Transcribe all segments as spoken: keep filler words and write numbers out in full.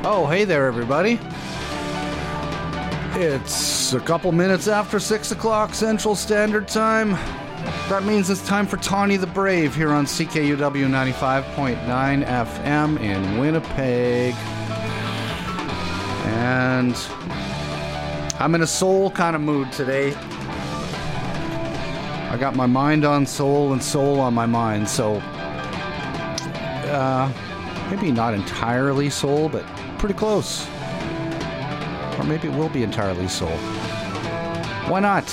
Oh, hey there, everybody. It's a couple minutes after six o'clock Central Standard Time. That means it's time for Tawny the Brave here on C K U W ninety-five point nine F M in Winnipeg. And I'm in a soul kind of mood today. I got my mind on soul and soul on my mind, so uh, maybe not entirely soul, but pretty close. Or maybe it will be entirely soul. Why not?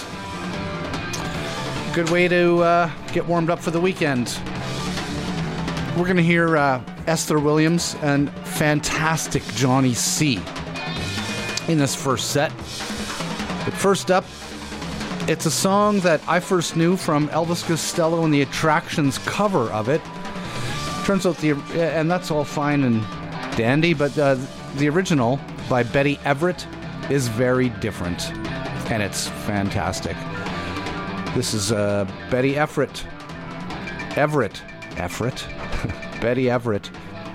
Good way to uh, get warmed up for the weekend. We're going to hear uh, Esther Williams and fantastic Johnny C in this first set. But first up, it's a song that I first knew from Elvis Costello and the Attractions cover of it. Turns out the, and that's all fine and dandy, but uh, the original by Betty Everett is very different, and it's fantastic. This is uh, Betty Everett. Everett. Everett? Betty Everett.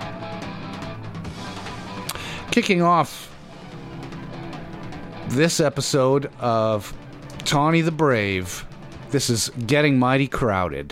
Kicking off this episode of Tawny the Brave. This is Getting Mighty Crowded.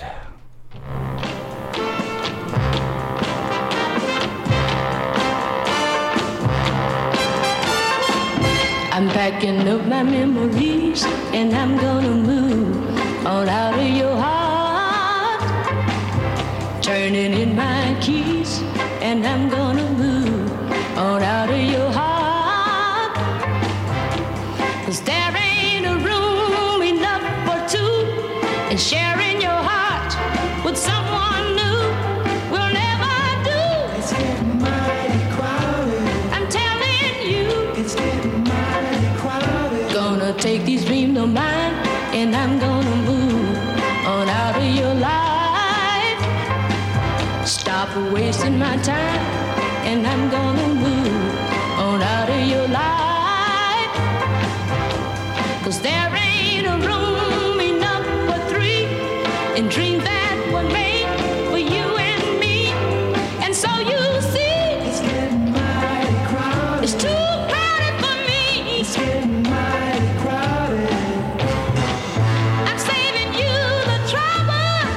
I'm packing up my memories and I'm gonna move on out of your heart. Turning in my keys and I'm gonna move on out of your heart. 'Cause there ain't a room enough for two, and sharing your heart with someone new will never do. It's getting mighty crowded. I'm telling you, it's getting mighty crowded. Gonna take these dreams of mine and I'm gonna move on out of your life. Stop wasting my time and I'm gonna move on out of your life. 'Cause there ain't a room enough for three in dreams that were made for you and me. And so you see, it's getting mighty crowded. It's too crowded for me. It's getting mighty crowded. I'm saving you the trouble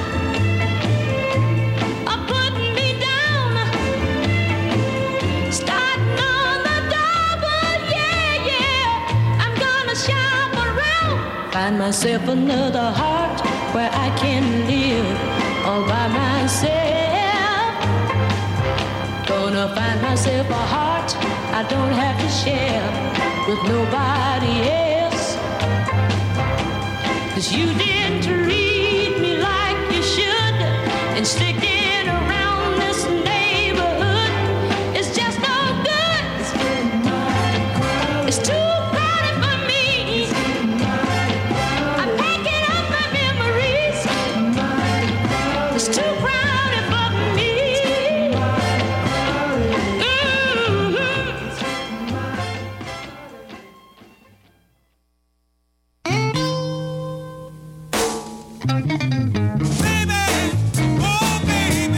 of putting me down. Starting on the double, yeah, yeah. I'm gonna shop around. Find myself another heart where I can live all by myself. Gonna find myself a heart I don't have to share with nobody else. 'Cause you didn't treat me like you should, and sticking around this neighborhood is just no good. It's getting mighty crowded. It's too crowded for me. It's getting mighty crowded. I'm packing up my memories. It's getting mighty crowded. It's too crowded for me. It's getting mighty crowded. Mm-hmm. It's getting mighty crowded. Baby, oh baby.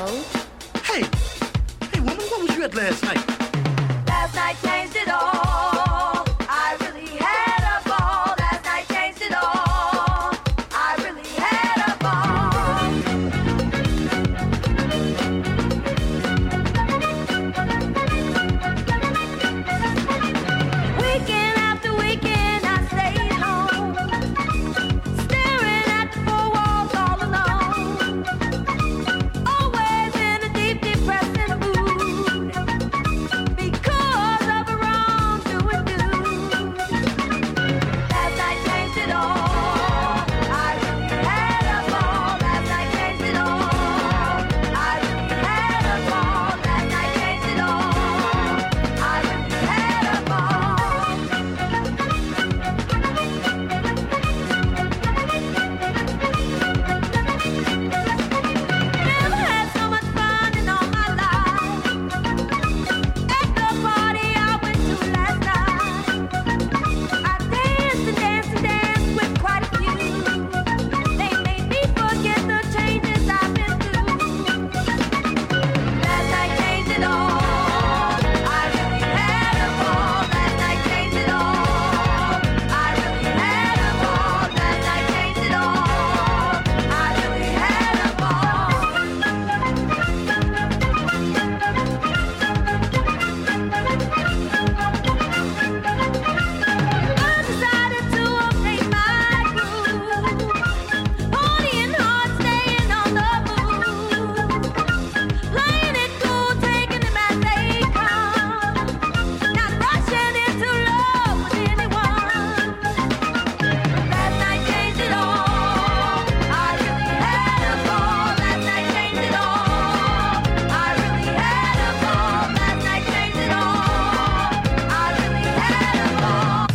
Hello? Hey, hey, woman, where was you at last night? Last night changed it all. I really had a ball. Last night changed it all. I really had a ball. Weekend after weekend, I stayed home, staring at the four walls all alone. Always in a deep, depressing mood because of a wrongdoing dude. Last night changed it all. I really had a ball. Last night changed it all. I really had a ball. Last night changed it all. I really had a ball. Never had so much fun in all my life. At the party I went to last night, I danced and danced and danced with quite a few. They made me forget the changes I've been through. Last night changed it all. I really had a ball. Last night changed it all. I really had a ball. Last night changed it all. I really had a ball. I decided to update my groove, partying hard, staying on the move, playing it cool, taking them as they come, not rushing into love with anyone. Last night changed it all. I really had a ball. Last night changed it all. I really had a ball. Last night changed it all. I really had a ball.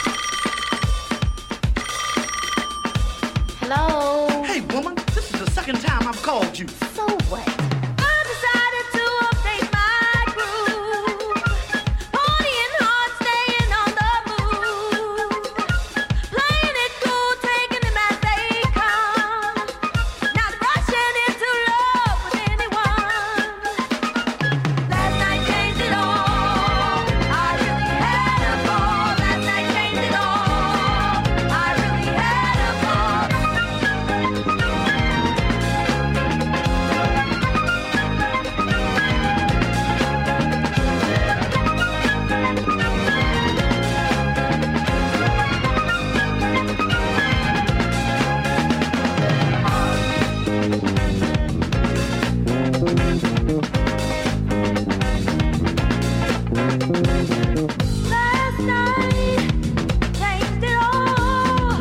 Hello? Hey, woman, this is the second time I've called you. So what? I decided to update my groove, partying hard, staying on the move, playing it cool, taking them as they come, not rushing into love with anyone. Last night changed it all. I really had a ball. Last night changed it all. I really had a ball. Last night changed it all.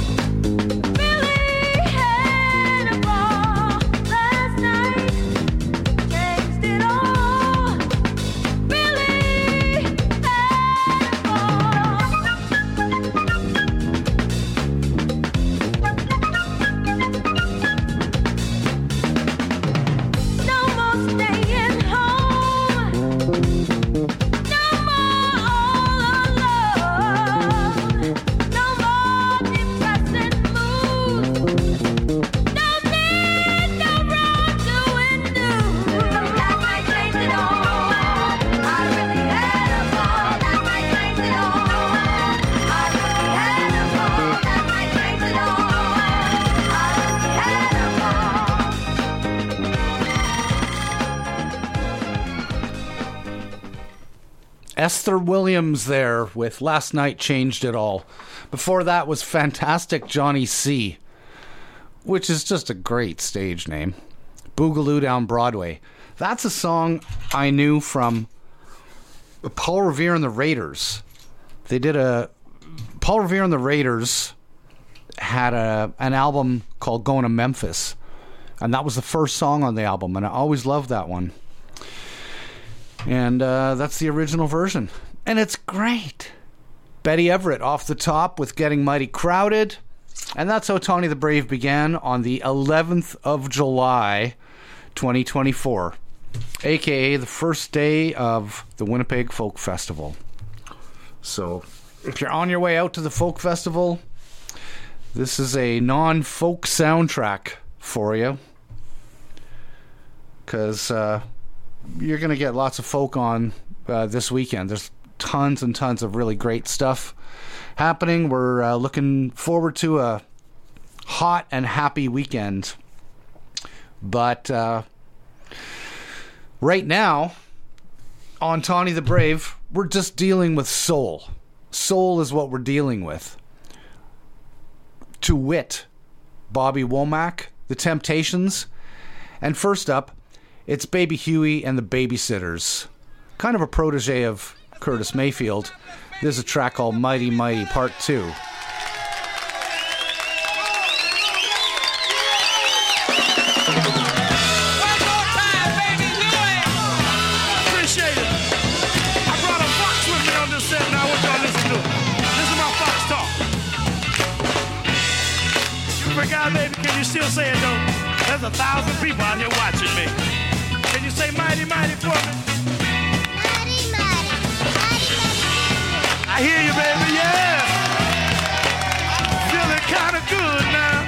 Really had a ball. Last night changed it all. Really had a ball. No more staying home. No more all alone. No more depressing moods. No need, no wrongdoing new. Last night changed it all. I really had a ball. Last night changed it all. I really had a ball. Last night changed it all. I really had a ball. Esther Williams there with Last Night Changed It All. Before that was Fantastic Johnny C, which is just a great stage name. Boogaloo Down Broadway. That's a song I knew from Paul Revere and the Raiders. They did a... Paul Revere and the Raiders had a an album called Going to Memphis. And that was the first song on the album. And I always loved that one. And uh, that's the original version. And it's great. Betty Everett off the top with Getting Mighty Crowded. And that's how Tawny the Brave began on the eleventh of July, twenty twenty-four. A K A the first day of the Winnipeg Folk Festival. So if you're on your way out to the Folk Festival, this is a non-folk soundtrack for you. because uh, you're going to get lots of folk on uh, this weekend. There's tons and tons of really great stuff happening. We're uh, looking forward to a hot and happy weekend. But uh, right now, on Tawny the Brave, we're just dealing with soul. Soul is what we're dealing with. To wit, Bobby Womack, The Temptations, and first up, it's Baby Huey and the Babysitters. Kind of a protege of Curtis Mayfield. There's a track called Mighty Mighty Part two. Baby, can you still say it though? There's a thousand people out here watching me. Can you say mighty, mighty for me? Mighty, mighty, mighty, mighty. I hear you, baby, yeah. Feeling kind of good now.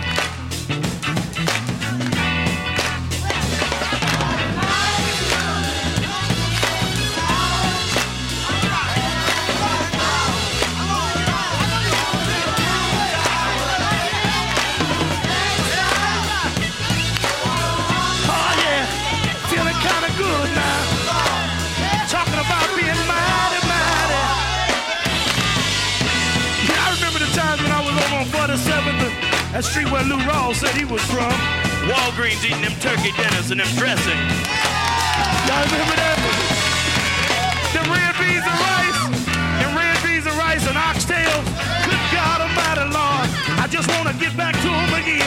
That street where Lou Rawls said he was from. Walgreens eating them turkey dinners and them dressing. Y'all remember that? Them red beans and rice. Them red beans and rice and oxtails. Good God Almighty, Lord. I just want to get back to them again.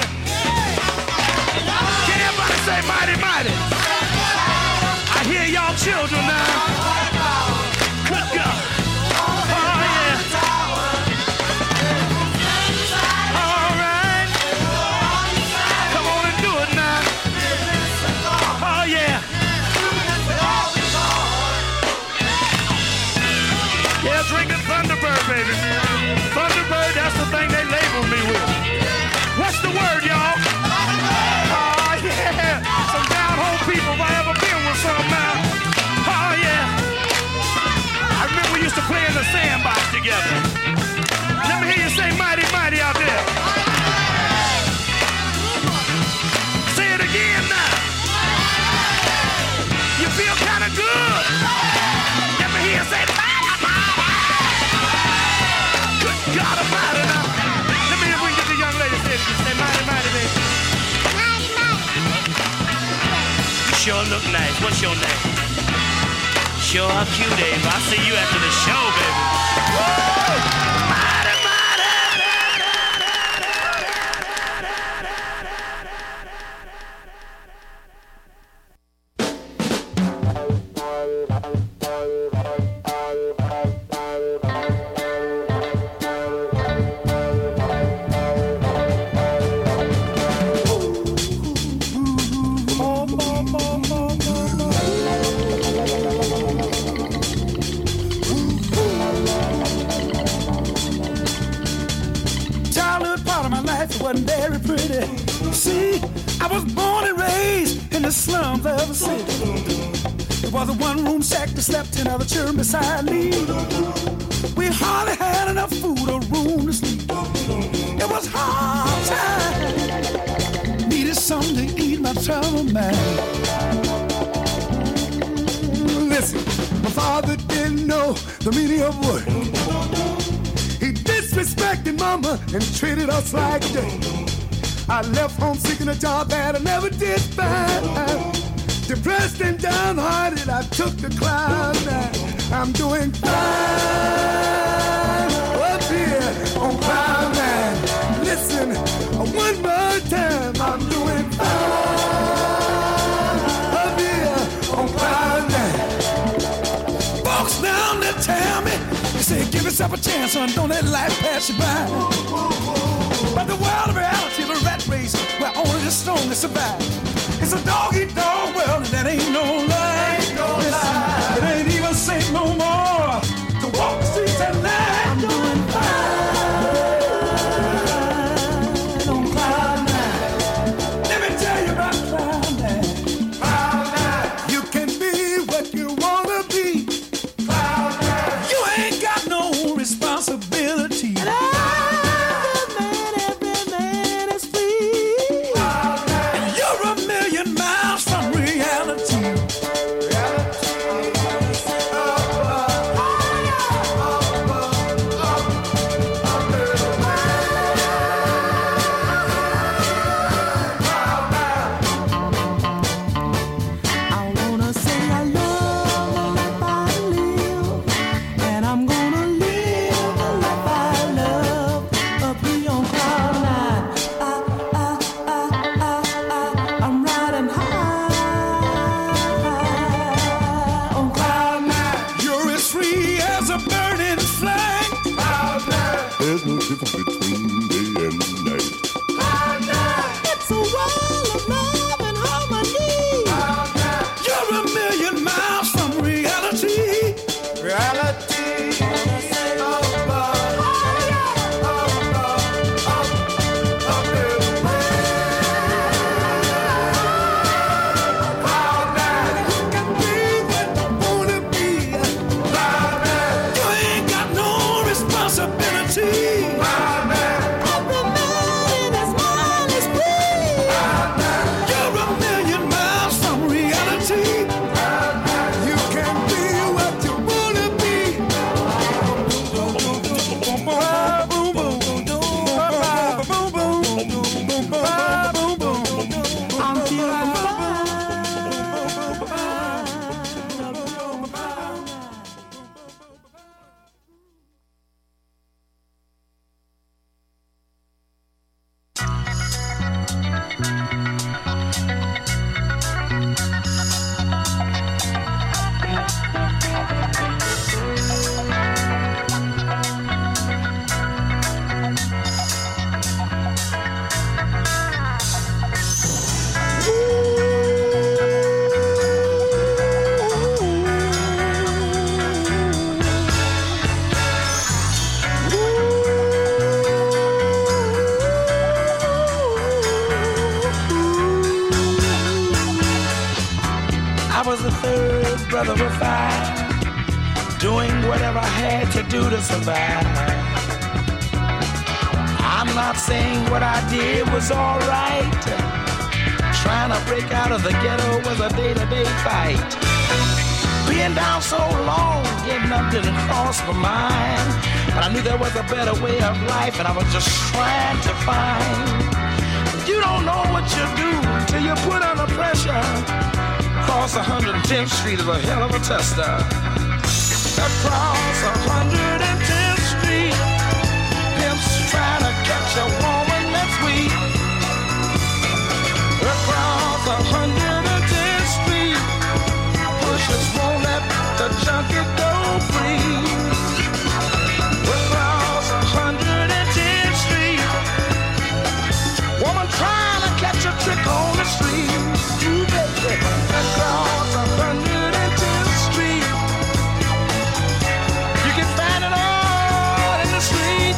Can everybody say mighty, mighty? I hear y'all children now. Good God. Oh, yeah. Drinking Thunderbird, baby. Thunderbird, that's the thing they label me with. What's the word, y'all? Oh, yeah. Some down-home people if I ever been with some now. Oh, yeah. I remember we used to play in the sandbox together. Let me hear you say mighty, mighty out there. Say it again now. You feel kind of good. Let me hear you say mighty. God Almighty now. Let me hear if we can get the young lady to say mighty, mighty, baby. Mighty, mighty. You sure look nice. What's your name? Sure are cute, Dave. I'll see you after the show, baby. Woo! Mighty, mighty. Wasn't very pretty. See, I was born and raised in the slums of the city. There was a one-room shack that slept in other children beside me. We hardly had enough food or room to sleep. It was hard time. Needed something to eat my trouble, man. Listen, my father didn't know the meaning of work. He disrespected mama and treated us like dirt. I left home seeking a job that I never did find. Depressed and downhearted, I took the cloud. I'm doing fine up here on Cloud Nine. Listen, one more time, I'm doing fine up here on Cloud Nine. Folks down there tell me, they say give yourself a chance, son, don't let life pass you by. But the world of reality, the rat race, where only the strongest survive. It's a dog-eat-dog world, and that ain't no lie. Ain't no lie. It ain't even safe no more to walk the streets at night. I'm doing fine on Cloud Nine. Let me tell you about Cloud Nine. Cloud Nine. I was the third brother of five, doing whatever I had to do to survive. I'm not saying what I did was alright. Trying to break out of the ghetto was a day-to-day fight. Being down so long, getting up didn't cross my mind. But I knew there was a better way of life, and I was just trying to find. You don't know what you do till you put under pressure. Across one hundred tenth Street is a hell of a tester. Across one hundred tenth Street, pimps trying to catch a woman that's weak. Across one hundred tenth Street, pushers won't let the junkie go free. Across one hundred tenth Street, woman trying to catch a trick on the street. Ooh, baby. Across one hundred tenth Street, you can find it all in the street.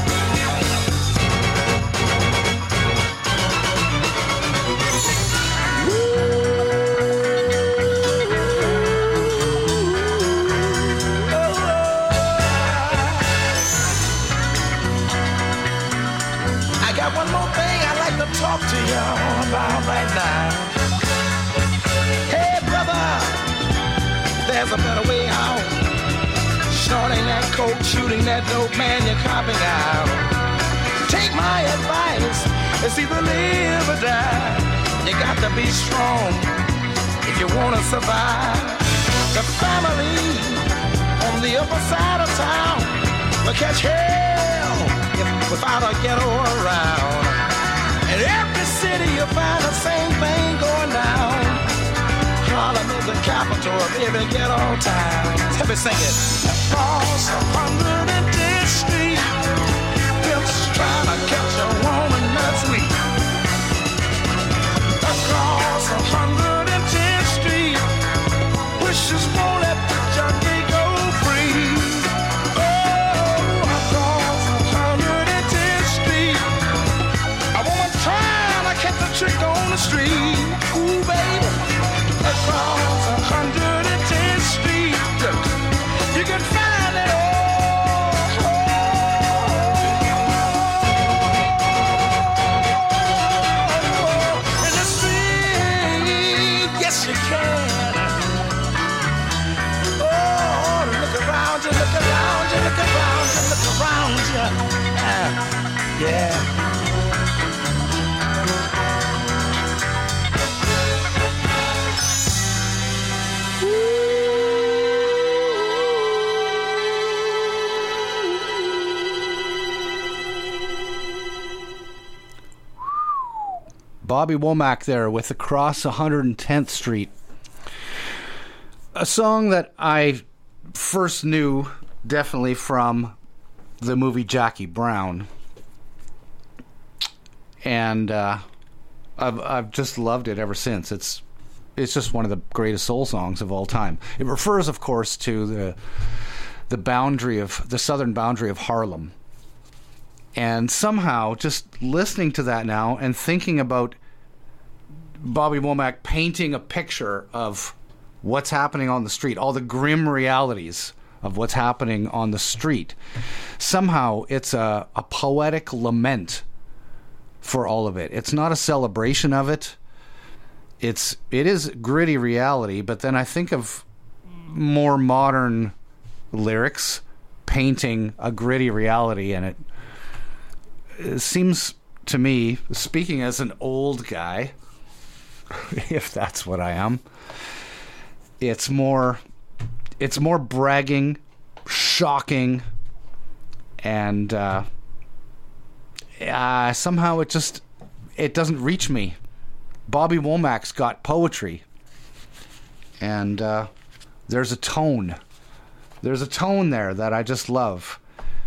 I got one more thing I'd like to talk to y'all about right now. Hey, brother, there's a better way out. Snorting that coke, shooting that dope, man, you're copping out. Take my advice, it's either live or die. You got to be strong if you want to survive. The family on the upper side of town will catch hell if, without a ghetto around. In every city you'll find the same thing going down. Harlem is the capital of every ghetto town. Let me sing it. Across one hundred tenth Street, pimps trying to catch a woman that's weak. Across one hundred tenth Street, wishes won't let the junkie go free. Oh, across one hundred tenth Street, a woman trying to catch a trick on the street. Ooh, baby. Across one hundred tenth Street, you can find it all in the street. Yes, you can. Oh, look around you, look around you, look around you, look around you. Uh, yeah. Bobby Womack there with Across one hundred tenth Street. A song that I first knew definitely from the movie Jackie Brown. And uh, I've, I've just loved it ever since. It's it's just one of the greatest soul songs of all time. It refers, of course, to the the boundary of the southern boundary of Harlem. And somehow, just listening to that now and thinking about Bobby Womack painting a picture of what's happening on the street, all the grim realities of what's happening on the street, somehow it's a, a poetic lament for all of it. It's not a celebration of it. It's it is gritty reality, but then I think of more modern lyrics painting a gritty reality, and it It seems to me, speaking as an old guy, if that's what I am, it's more it's more bragging, shocking, and uh, uh, somehow it just it doesn't reach me. Bobby Womack's got poetry, and uh, there's a tone. There's a tone there that I just love.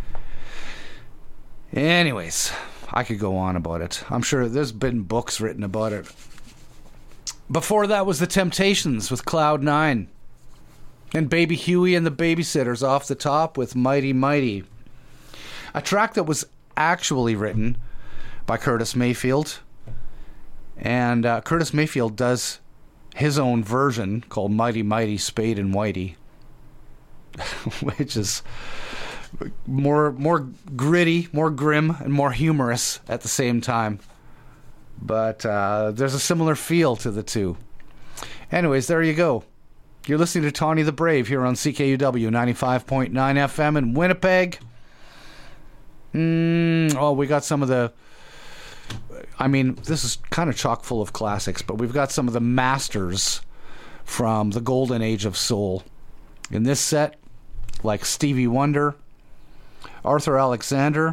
Anyways, I could go on about it. I'm sure there's been books written about it. Before that was The Temptations with Cloud Nine. And Baby Huey and the Babysitters off the top with Mighty Mighty. A track that was actually written by Curtis Mayfield. And uh, Curtis Mayfield does his own version called Mighty Mighty Spade and Whitey, which is more more gritty, more grim, and more humorous at the same time. But uh, there's a similar feel to the two. Anyways, there you go. You're listening to Tawny the Brave here on C K U W ninety-five point nine F M in Winnipeg. Mm, oh, we got some of the... I mean, this is kind of chock full of classics, but we've got some of the masters from the golden age of soul in this set, like Stevie Wonder, Arthur Alexander,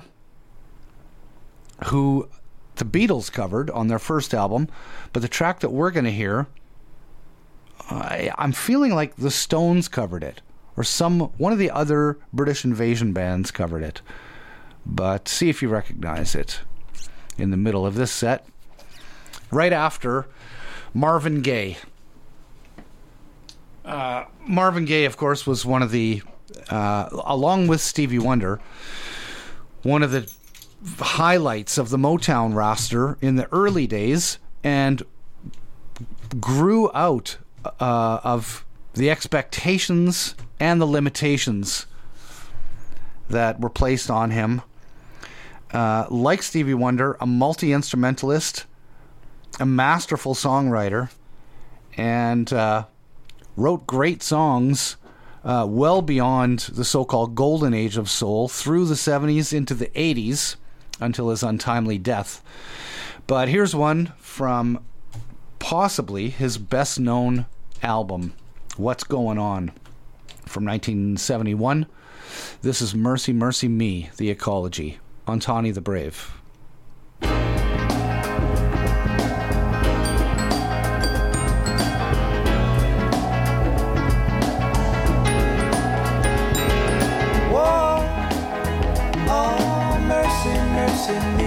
who the Beatles covered on their first album, but the track that we're going to hear, I, I'm feeling like the Stones covered it, or some one of the other British invasion bands covered it. But see if you recognize it. In the middle of this set, right after Marvin Gaye. Uh, Marvin Gaye, of course, was one of the, uh, along with Stevie Wonder, one of the highlights of the Motown roster in the early days, and grew out uh, of the expectations and the limitations that were placed on him. Uh, like Stevie Wonder, a multi-instrumentalist, a masterful songwriter, and uh, wrote great songs uh, well beyond the so-called golden age of soul through the seventies into the eighties until his untimely death. But here's one from possibly his best-known album, What's Going On, from nineteen seventy-one. This is Mercy, Mercy Me, The Ecology, on Tawny the Brave. Whoa, oh, mercy, mercy me.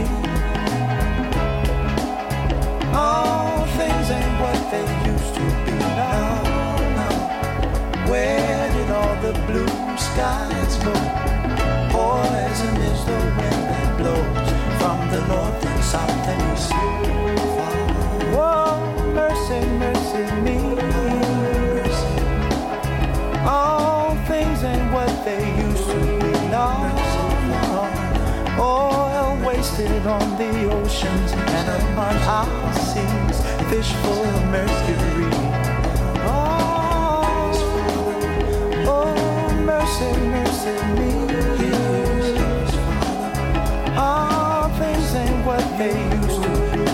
All things ain't what they used to be now, now. Where did all the blue skies go? Poison is the wind that blows from the north and south and east. Whoa, mercy, mercy me. All things ain't what they used to be now. Oil wasted on the oceans and upon our seas, fish full of mercury. Oh, oh, mercy, mercy me. All things ain't what they used to be.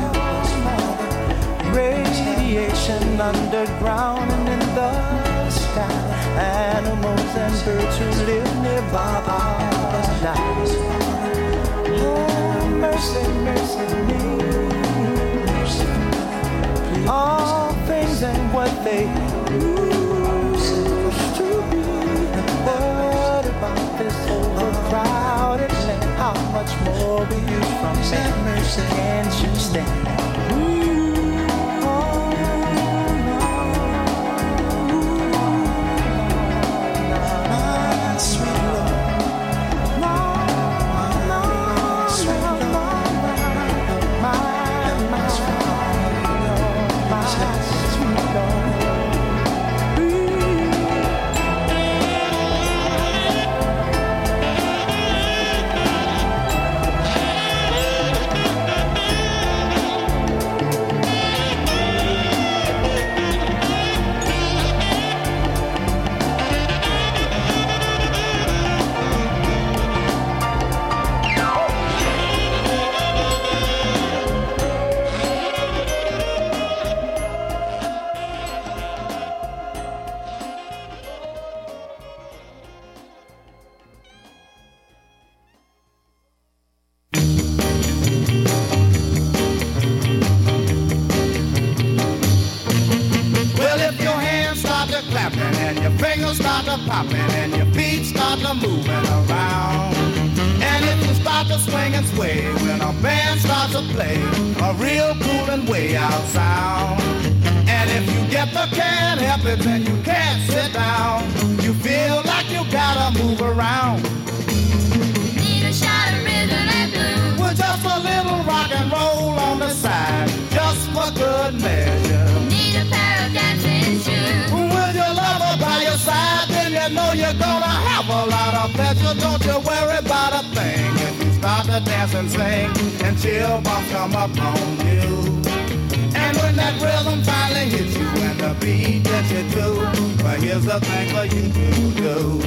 Radiation underground and in the sky. Animals and birds who live nearby are nice. Oh, mercy, mercy me. All things ain't what they used to be. What about this overcrowded land? How much more will you from me? Mercy, can't you stand? Ooh, oh, no, my sweet Lord, no, no, sweet Lord, my, my sweet Lord, my sweet Lord. Then you can't sit down. You feel like you gotta move around. Need a shot of rhythm and blues. with just a little rock and roll on the side, just for good measure. Need a pair of dancing shoes. With your lover by your side, then you know you're gonna have a lot of pleasure. Don't you worry about a thing if you start to dance and sing, and chill bumps come up on you. And when that rhythm finally hits you and the beat gets you too, well, here's the thing for you to do.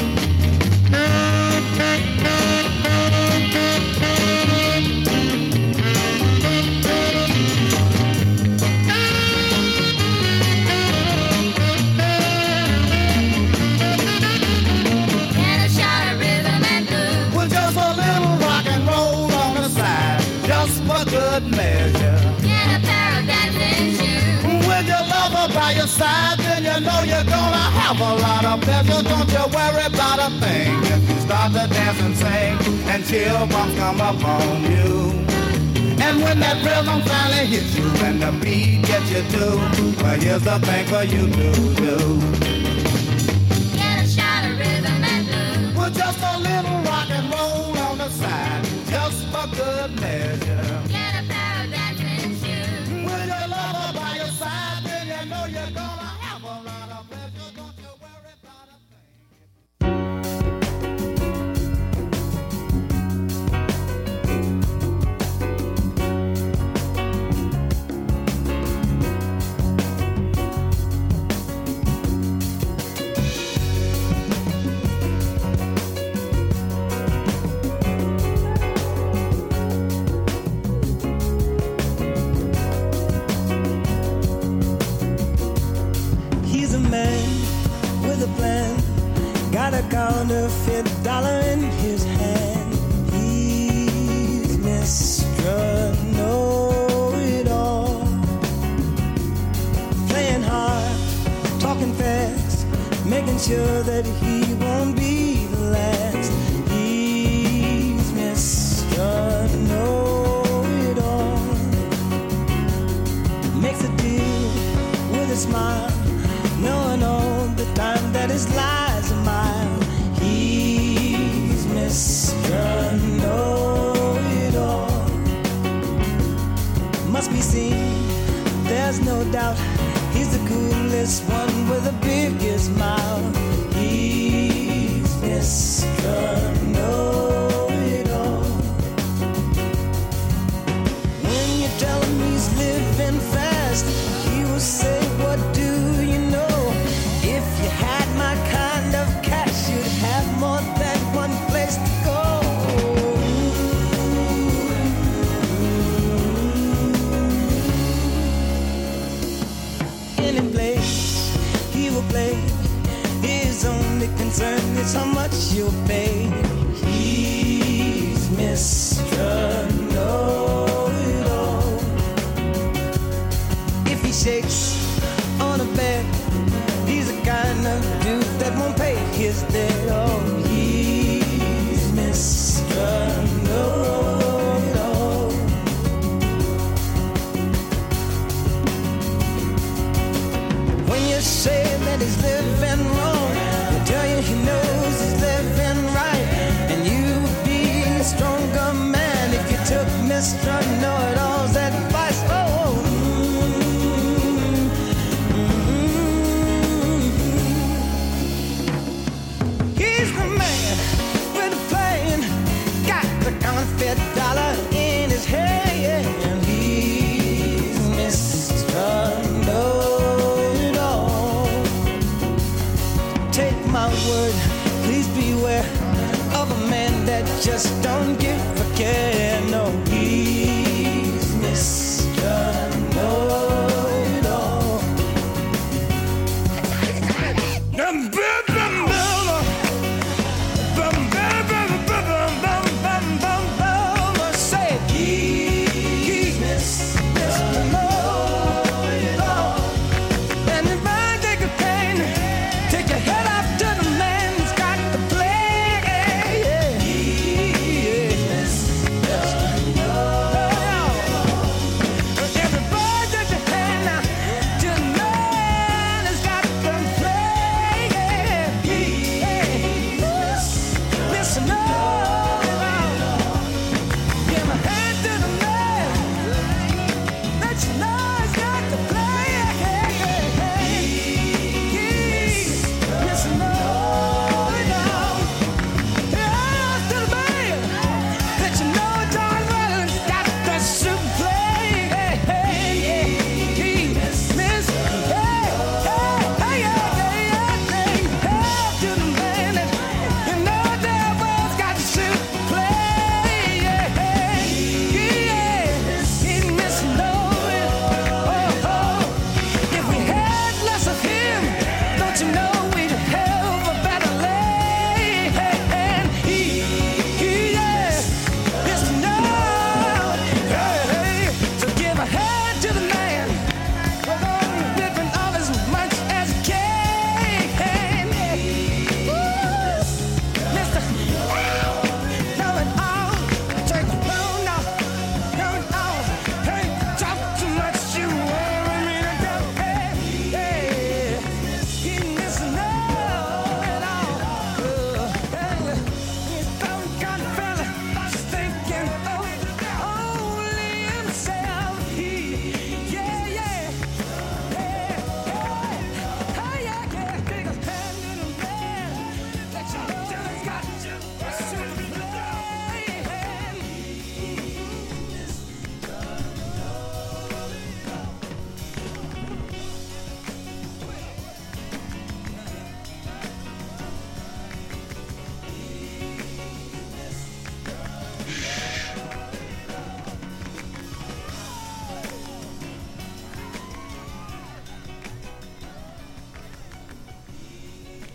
Get a shot of rhythm and blues. With just a little rock and roll on the side, just for good measure. Get a pair of dancing shoes. With your lover by your side, then you know you're gonna have a lot of pleasure. Don't you worry about a thing if you start to dance and sing, and chill bumps come up on you. And when that rhythm finally hits you and the beat gets you too, well, here's the thing for you to do. Get a shot of rhythm and blues. With just a little rock and roll on the side, just for good measure. Get a pair of dancing shoes. With your lover by your side, then you know you're gonna have a lot of pleasure. Don't you worry about a thing. He's a man with a plan, got a counterfeit dollar in his hand. He's Mister Know-It-All, playing hard, talking fast, making sure that he won't be the last. He's Mister Know-It-All, makes a deal with a smile, knowing all the time that his lies a mile. He's Mister Know-It-All, must be seen, there's no doubt. He's the coolest one with the biggest mouth. He's Mister Know-It-All. When you tell him he's living fast, he will say, what do you know? If you had my kind of cash, you'd have more than one place to go. Any place he will play, his only concern is how much you'll pay. He's Mister Know-It-All. If he shakes on a bed, he's the kind of dude that won't pay his debt. Oh, he's Mister Know-It-All. When you say that he's living wrong, he'll tell you he knows he's living right. And you'd be a stronger man if you took Mister Know-It-All's advice. Oh, he's the man with the plan, got the counterfeit dollar in his hand. He's Mister Know-It-All. Take my word, please beware of a man that just don't give a care. No, he's Mister Know-It-All. Say it. He's Mister Know-It-All. And if I take a pain, take your head off to the man who's got the plague. He's Mister Know-It-All. Everybody take your hand now to the man who's got the plague.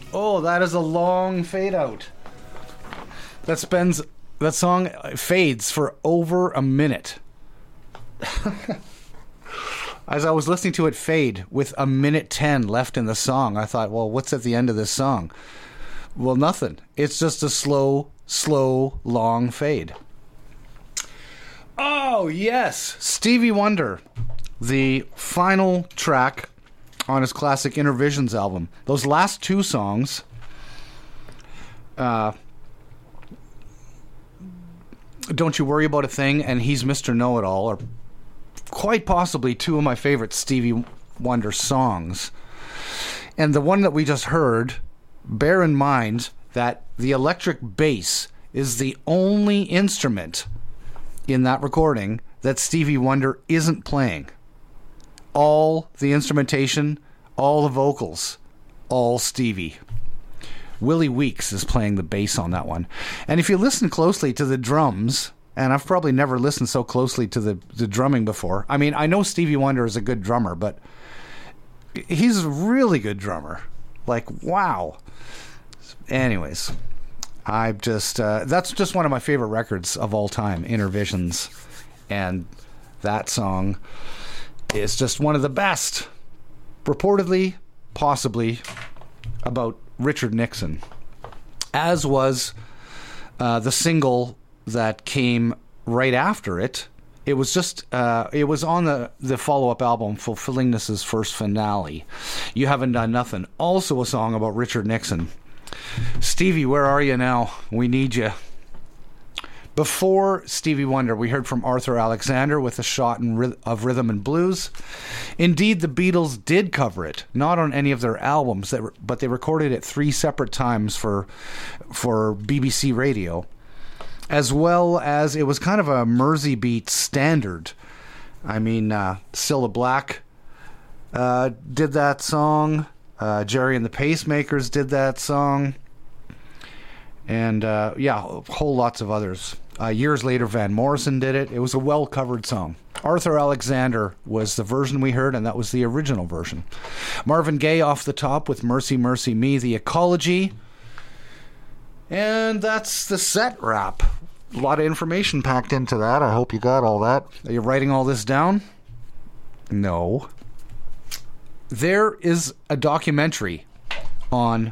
Oh, that is a long fade out. That spends that song fades for over a minute. As I was listening to it fade with a minute ten left in the song, I thought, well, what's at the end of this song? Well, nothing. It's just a slow, slow, long fade. Oh, yes. Stevie Wonder, the final track on his classic Innervisions album. Those last two songs, uh, Don't You Worry About a Thing and He's Mister Know-It-All, are quite possibly two of my favorite Stevie Wonder songs. And the one that we just heard, bear in mind that the electric bass is the only instrument in that recording that Stevie Wonder isn't playing. All the instrumentation, all the vocals, all Stevie. Willie Weeks is playing the bass on that one. And if you listen closely to the drums, and I've probably never listened so closely to the, the drumming before. I mean, I know Stevie Wonder is a good drummer, but he's a really good drummer. Like, wow. Anyways, I just, uh, that's just one of my favorite records of all time, Innervisions. And that song is just one of the best. Reportedly, possibly, about Richard Nixon. As was uh, the single that came right after it. It was just, uh, it was on the, the follow-up album, Fulfillingness's first finale. You Haven't Done Nothing. Also a song about Richard Nixon. Stevie, where are you now? We need you. Before Stevie Wonder, we heard from Arthur Alexander with a shot in ryth- of rhythm and blues. Indeed, the Beatles did cover it, not on any of their albums, that re- but they recorded it three separate times for for B B C Radio. As well as it was kind of a Mersey beat standard. I mean, uh, Cilla Black uh, did that song. Uh, Jerry and the Pacemakers did that song. And, uh, yeah, whole lots of others. Uh, years later, Van Morrison did it. It was a well-covered song. Arthur Alexander was the version we heard, and that was the original version. Marvin Gaye off the top with Mercy, Mercy Me, The Ecology. And that's the set wrap. A lot of information packed into that. I hope you got all that. Are you writing all this down? No. There is a documentary on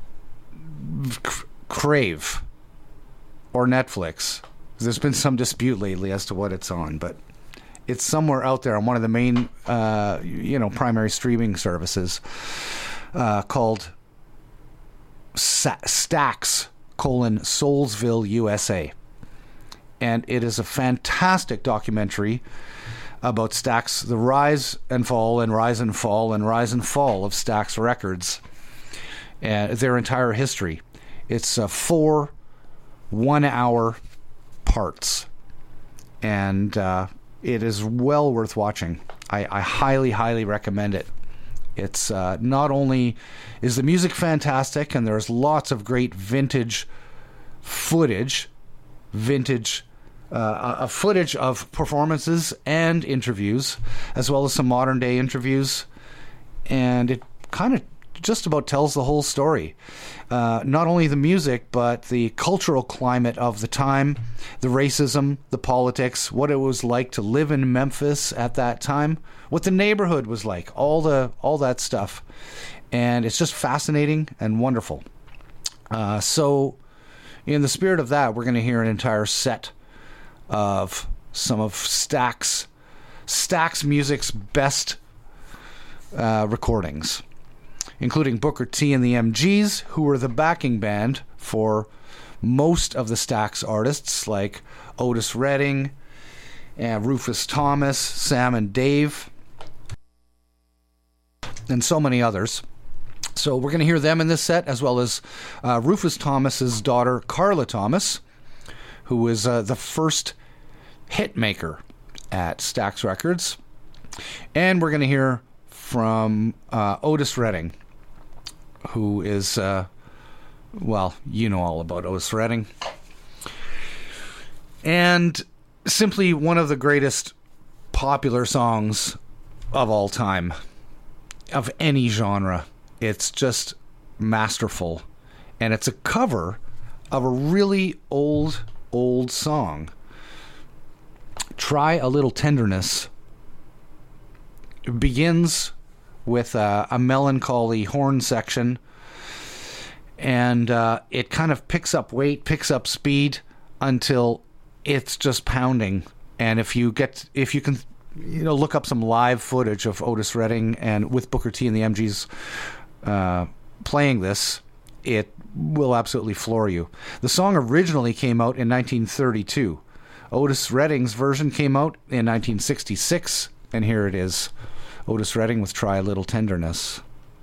Crave or Netflix. There's been some dispute lately as to what it's on, but it's somewhere out there on one of the main, uh, you know, primary streaming services uh, called Sa- Stax, colon, Soulsville, U S A. And it is a fantastic documentary about Stax, the rise and fall and rise and fall and rise and fall of Stax Records and their entire history. It's uh, four one-hour parts, and uh, it is well worth watching. I, I highly, highly recommend it. It's uh, not only is the music fantastic, and there's lots of great vintage footage, vintage uh, a footage of performances and interviews, as well as some modern day interviews, and it kind of just about tells the whole story. Uh, not only the music, but the cultural climate of the time, the racism, the politics, what it was like to live in Memphis at that time, what the neighborhood was like, all the all that stuff. And it's just fascinating and wonderful. Uh, so, in the spirit of that, we're going to hear an entire set of some of Stax, Stax Music's best uh, recordings, including Booker T and the M Gs, who were the backing band for most of the Stax artists, like Otis Redding, and Rufus Thomas, Sam and Dave, and so many others. So we're going to hear them in this set, as well as uh, Rufus Thomas's daughter, Carla Thomas, who was uh, the first hit maker at Stax Records. And we're going to hear from uh, Otis Redding, who is, uh, well, you know all about Otis Redding. And simply one of the greatest popular songs of all time, of any genre. It's just masterful. And it's a cover of a really old, old song. Try a Little Tenderness. It begins with uh, a melancholy horn section, and uh, it kind of picks up weight, picks up speed until it's just pounding. And if you get, if you can, you know, look up some live footage of Otis Redding and with Booker T and the M Gs uh, playing this, it will absolutely floor you. The song originally came out in nineteen thirty-two. Otis Redding's version came out in nineteen sixty-six, and here it is. Otis Redding with Try a Little Tenderness.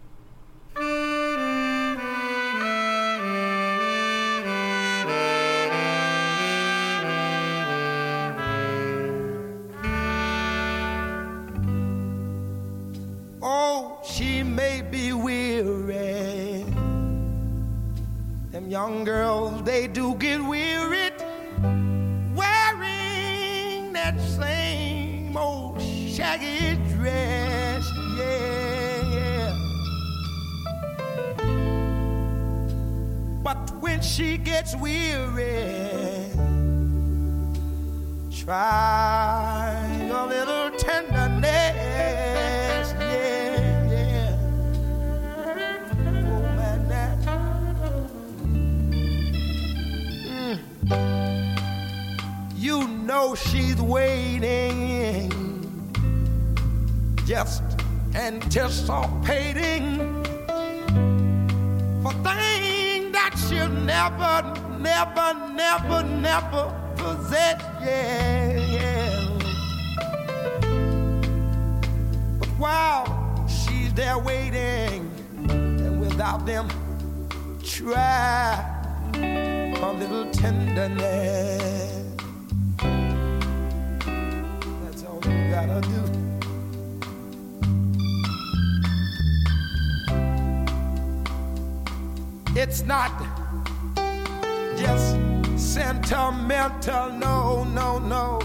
Oh, she may be weary. Them young girls, they do get wearied wearing that same old shaggy dress, yeah, yeah. But when she gets weary, try a little tenderness, yeah, yeah. Oh, man, that. Mm. You know she's waiting, just anticipating for things that she'll never, never, never, never possess, yeah, yeah. But while she's there waiting, and without them, try a little tenderness. That's all you gotta do. It's not just sentimental, no, no, no.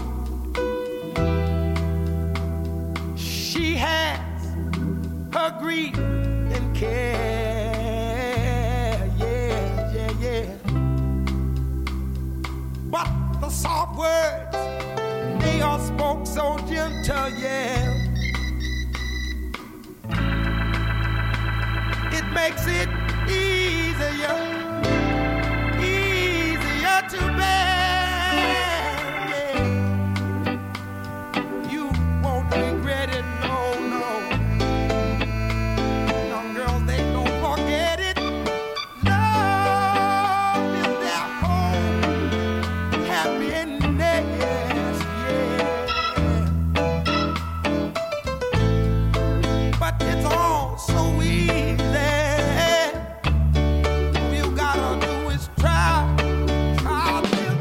She has her grief and care, yeah, yeah, yeah. But the soft words, they are spoke so gentle, yeah. It makes it easier, easier to bear, yeah. You won't regret it, no, no. Young girls, they don't forget it. Love is their home, happiness, yeah. But it's all so easy. All you gotta do is try, try a little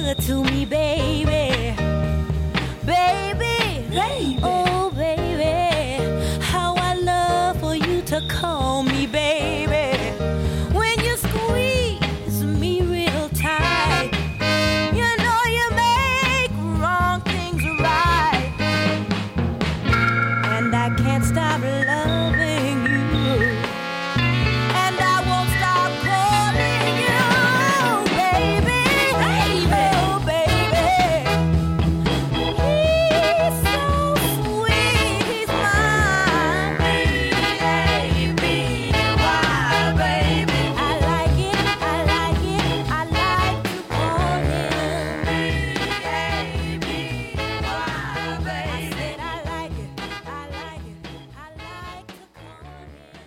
good to me, baby. Baby, baby. Oh, baby. How I love for you to call me, baby. When you squeeze me real tight, you know you make wrong things right. And I can't stop loving you. And I won't stop calling you, baby. Baby, oh, baby. He's so sweet, he's mine. Baby, why, baby? I like it, I like it, I like to call him. Baby, why, baby? I said I like it, I like it, I like to call him.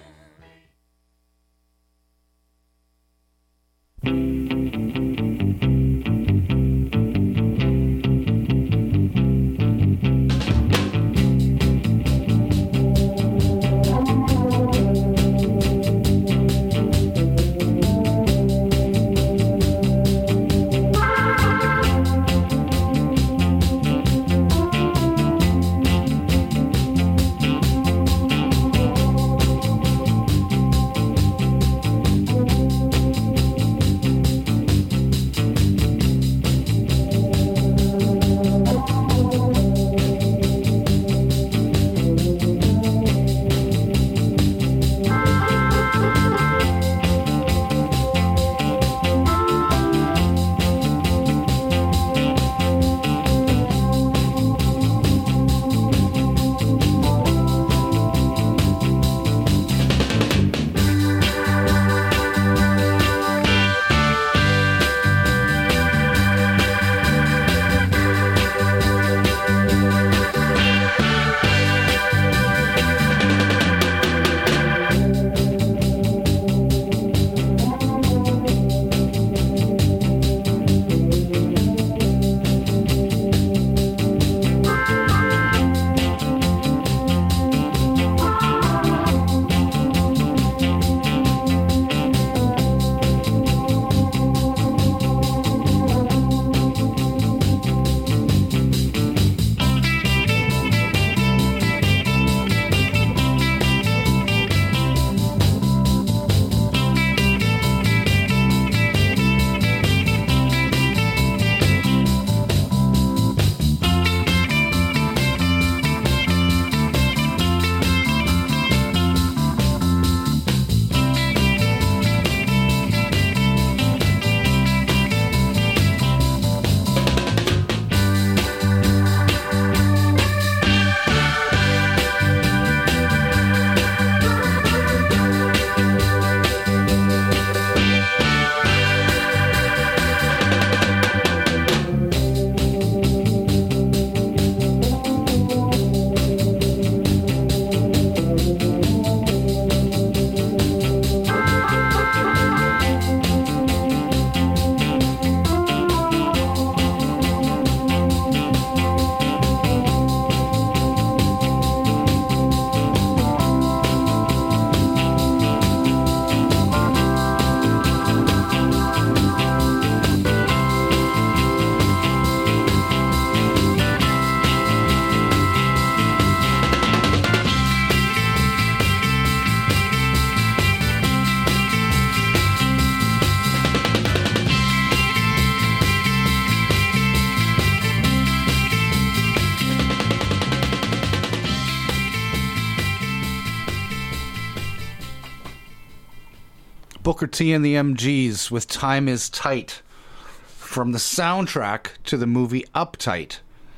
Booker T and the M Gs with Time Is Tight from the soundtrack to the movie Uptight.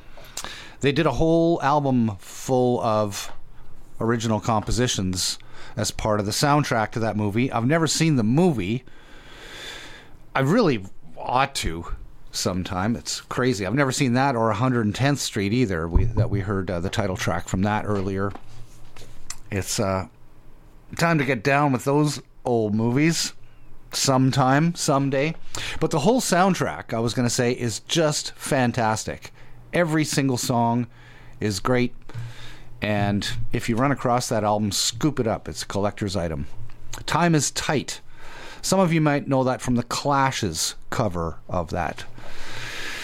They did a whole album full of original compositions as part of the soundtrack to that movie. I've never seen the movie. I really ought to sometime. It's crazy. I've never seen that or one hundred tenth Street either. We that we heard uh, the title track from that earlier. It's uh, time to get down with those old movies sometime, someday. But the whole soundtrack, I was going to say, is just fantastic. Every single song is great. And if you run across that album, scoop it up. It's a collector's item. Time Is Tight. Some of you might know that from the Clash's cover of that.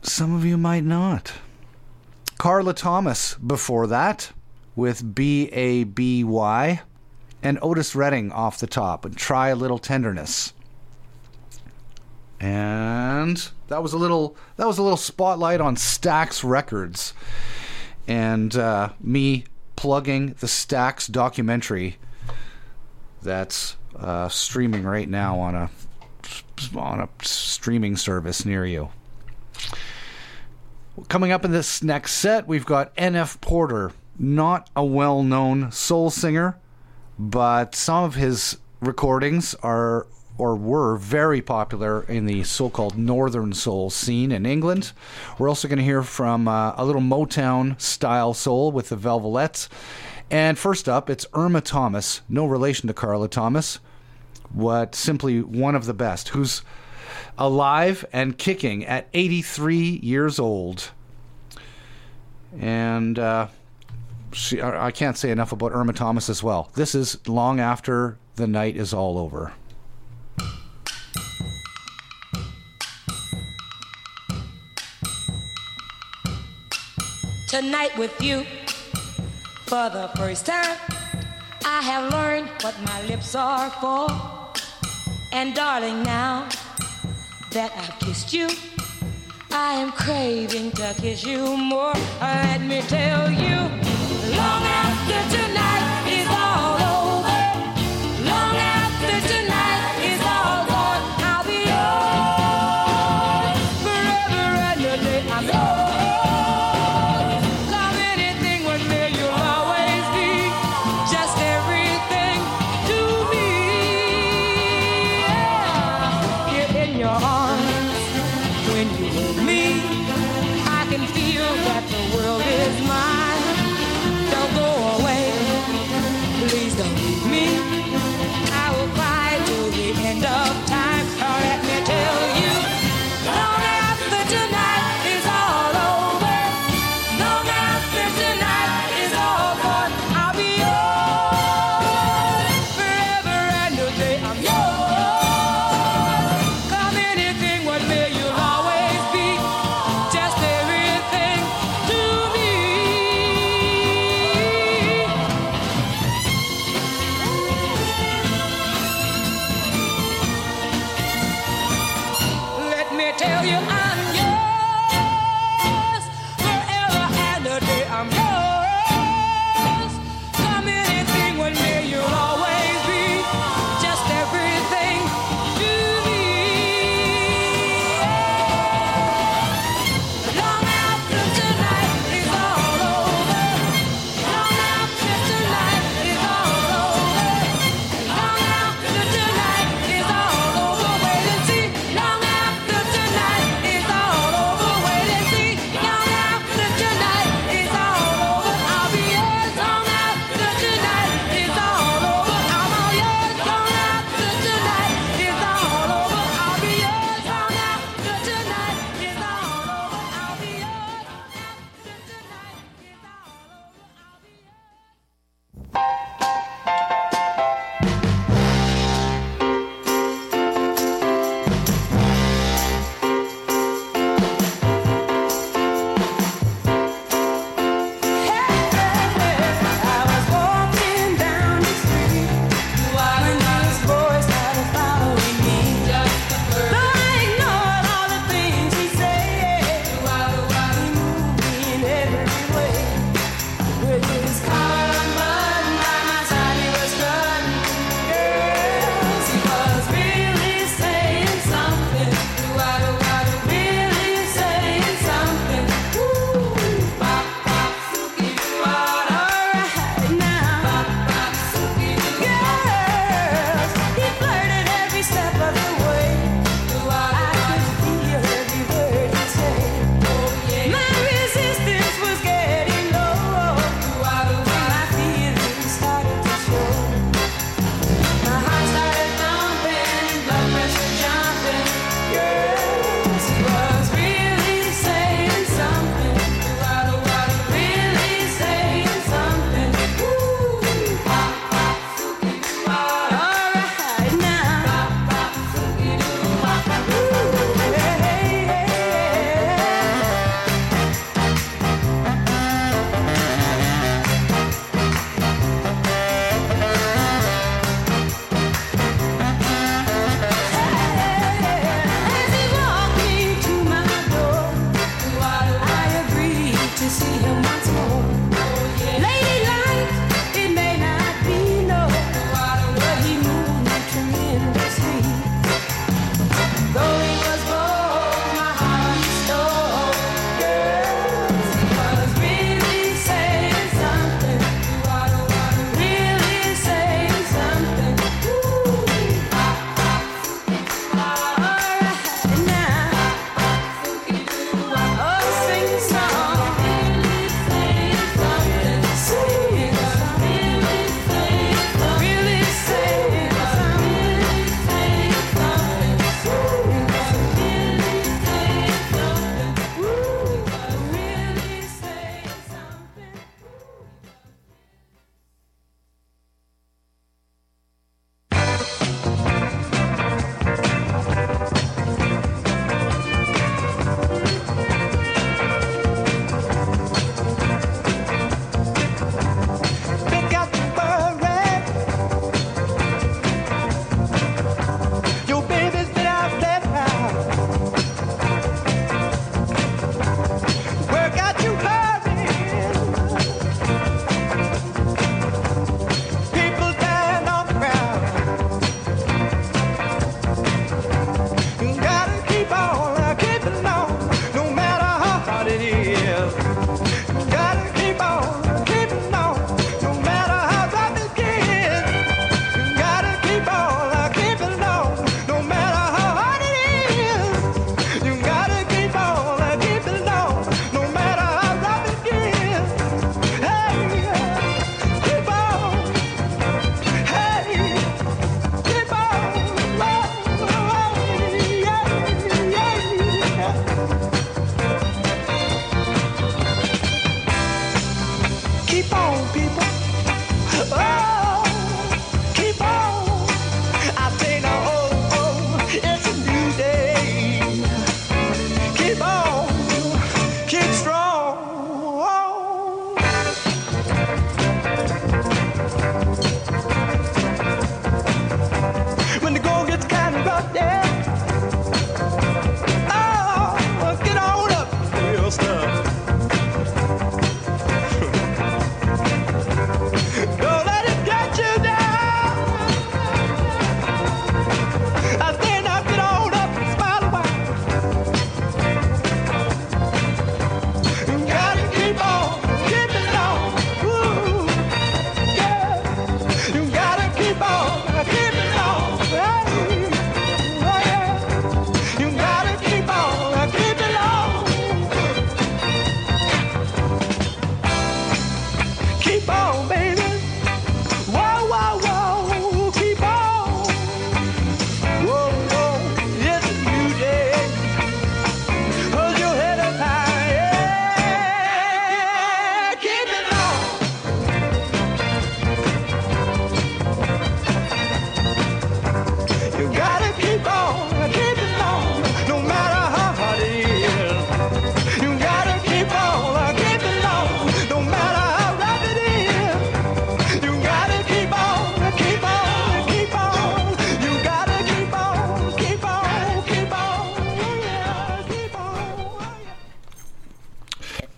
some of you might not. Carla Thomas before that with B A B Y, and Otis Redding off the top and Try a Little Tenderness. And that was a little that was a little spotlight on Stax Records, and uh, me plugging the Stax documentary that's uh, streaming right now on a on a streaming service near you. Coming up in this next set, we've got N F Porter, not a well-known soul singer, but some of his recordings are or were very popular in the so-called Northern Soul scene in England. We're also going to hear from uh, a little Motown-style soul with the Velvelettes. And first up, it's Irma Thomas, no relation to Carla Thomas, but simply one of the best, who's alive and kicking at eighty-three years old. And uh, she, I can't say enough about Irma Thomas as well. This is Long After the Night Is All Over. Tonight with you, for the first time, I have learned what my lips are for. And darling, now that I've kissed you, I am craving to kiss you more. Let me tell you, long after tonight is all over, long after tonight is all gone, I'll be yours forever and a day. I'm yours. Love anything with me, you'll always be just everything to me. Yeah. Here in your arms, when you hold me, I can feel that the world is mine. Don't go away, please don't leave me. I will cry till the end of time. Oh, let me tell you, long after tonight is all over, long after tonight is all gone, I'll be yours forever and a day. I'm yours. Come anything with me, you'll always be just everything to me. Let me tell you, I'm yours forever and a day. I'm yours. Come anything with me, you'll always be just everything to me. Long after tonight is all over, long after tonight is all over, long after tonight is all over. Wait and see, long after tonight is all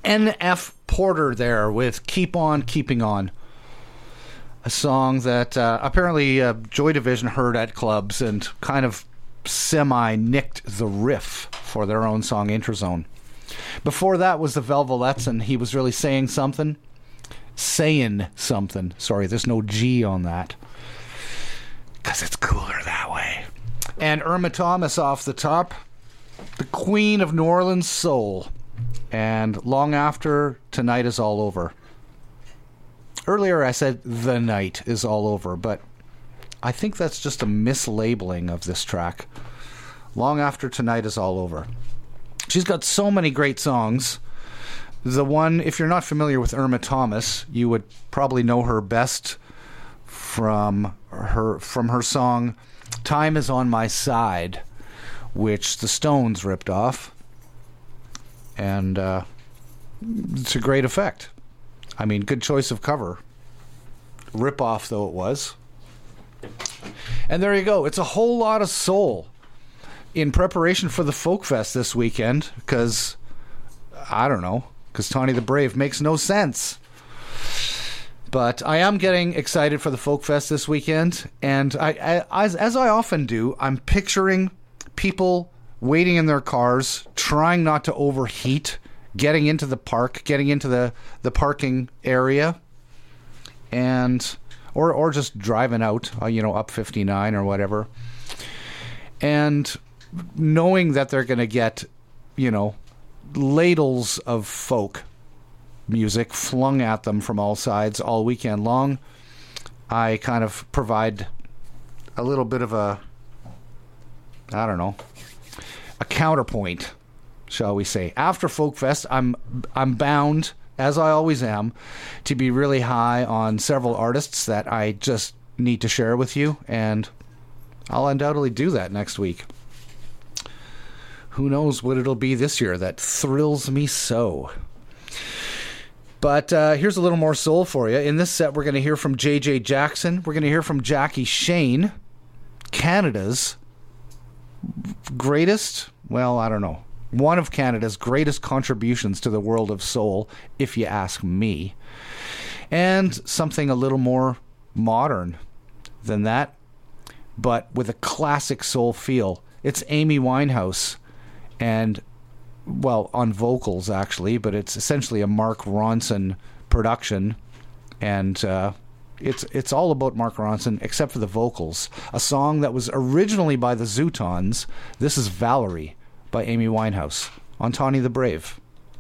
N F Porter there with Keep On Keeping On. A song that uh, apparently uh, Joy Division heard at clubs and kind of semi-nicked the riff for their own song Intrazone. Before that was the Velvelettes, and He Was Really Saying Something. Saying something. Sorry, there's no G on that. Because it's cooler that way. And Irma Thomas off the top. The Queen of New Orleans Soul. And Long After Tonight Is All Over. Earlier I said The Night Is All Over, but I think that's just a mislabeling of this track. Long After Tonight Is All Over. She's got so many great songs. The one, if you're not familiar with Irma Thomas, you would probably know her best from her from her song Time Is On My Side, which the Stones ripped off. And uh, it's a great effect. I mean, good choice of cover. Rip-off, though it was. And there you go. It's a whole lot of soul in preparation for the Folk Fest this weekend, because, I don't know, because Tawny the Brave makes no sense. But I am getting excited for the Folk Fest this weekend, and I, I as, as I often do, I'm picturing people waiting in their cars, trying not to overheat, getting into the park, getting into the, the parking area, and or or just driving out, uh, you know, up fifty-nine or whatever, and knowing that they're going to get, you know, ladles of folk music flung at them from all sides all weekend long. I kind of provide a little bit of a, I don't know, a counterpoint, shall we say. After Folk Fest, I'm I'm bound, as I always am, to be really high on several artists that I just need to share with you, and I'll undoubtedly do that next week. Who knows what it'll be this year that thrills me so. But uh, here's a little more soul for you. In this set, we're going to hear from J J Jackson. We're going to hear from Jackie Shane, Canada's greatest, well, I don't know, one of Canada's greatest contributions to the world of soul, if you ask me. And something a little more modern than that, but with a classic soul feel. It's Amy Winehouse, and, well, on vocals, actually, but it's essentially a Mark Ronson production, and uh, it's it's all about Mark Ronson, except for the vocals. A song that was originally by the Zootons. This is Valerie by Amy Winehouse on Tawny the Brave.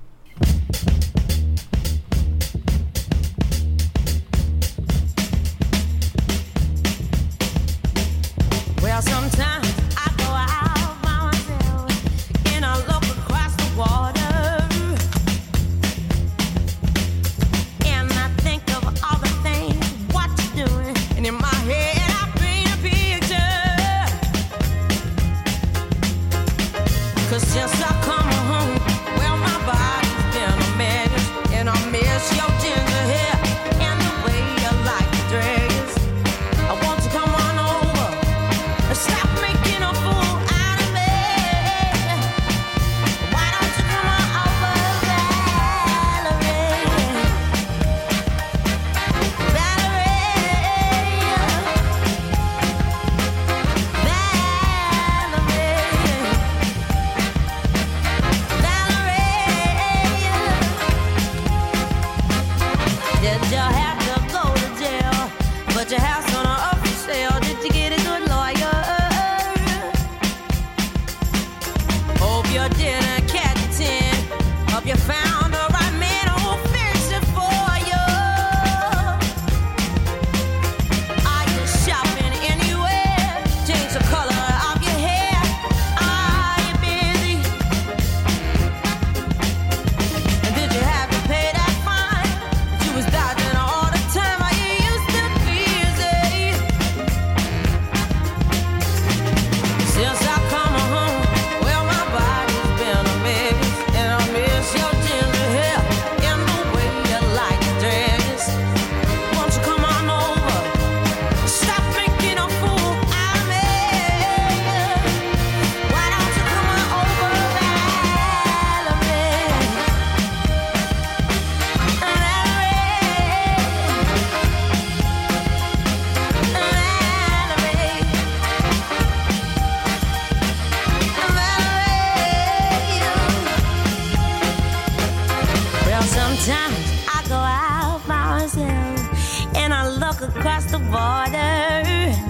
Well, sometimes I go out by myself and I look across the water, and I think of all the things what you're doing, and in my head I paint a picture. 'Cause since I come home, well, my body's been a mess, and I miss your ginger hair and the way you like to dress. I want to come on over and stop making a fool out of me. Why don't you come on over, Valerie? Valerie, Valerie. Did you have to go to jail? But your house on a up for sale. Did you get a good lawyer? Hope you didn't catch a tin. Hope you found the right man who'll fix it for you. Are you shopping anywhere? Change the color of your hair. Are you busy? And did you have to pay that fine? You was dodging all the time. Are you used to busy? Since I come home, well, my body's been a mess, and I miss your ginger Sometimes I go out by myself and I look across the border,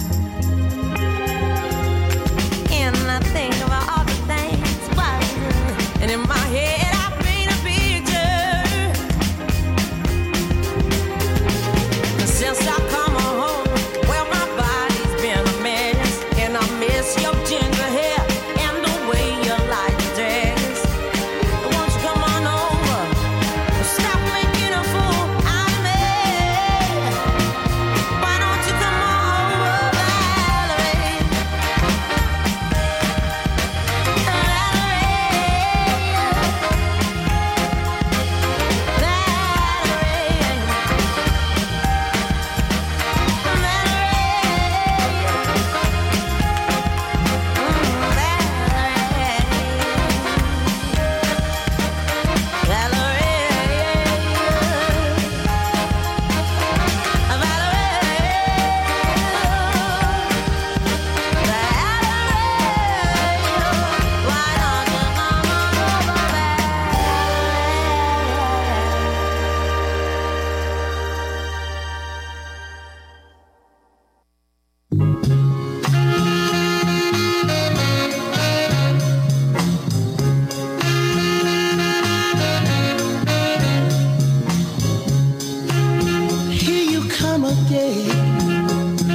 and I think about all the things possible, and in my head I paint a picture. Since I come home, well my body's been a mess, and I miss your ginger hair and the way you like to dress. Won't you come on over? Stop making a fool out of me. Why don't you come on over, Valerie? Here you come again,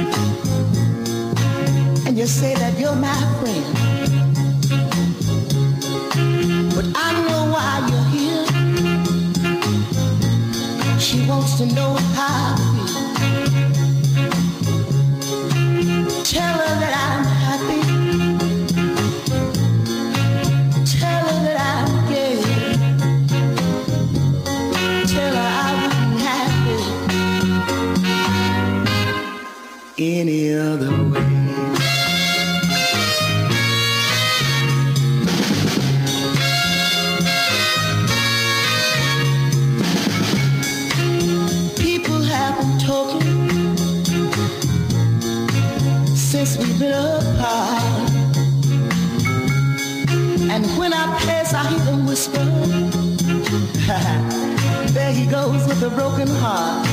and you say that you're my friend, but I know why you're here. She wants to know how I feel. Tell her that I'm happy. Tell her that I'm gay. Tell her I wouldn't have it any other way. People have been talking since we've been apart, and when I pass I hear them whisper, there he goes with a broken heart.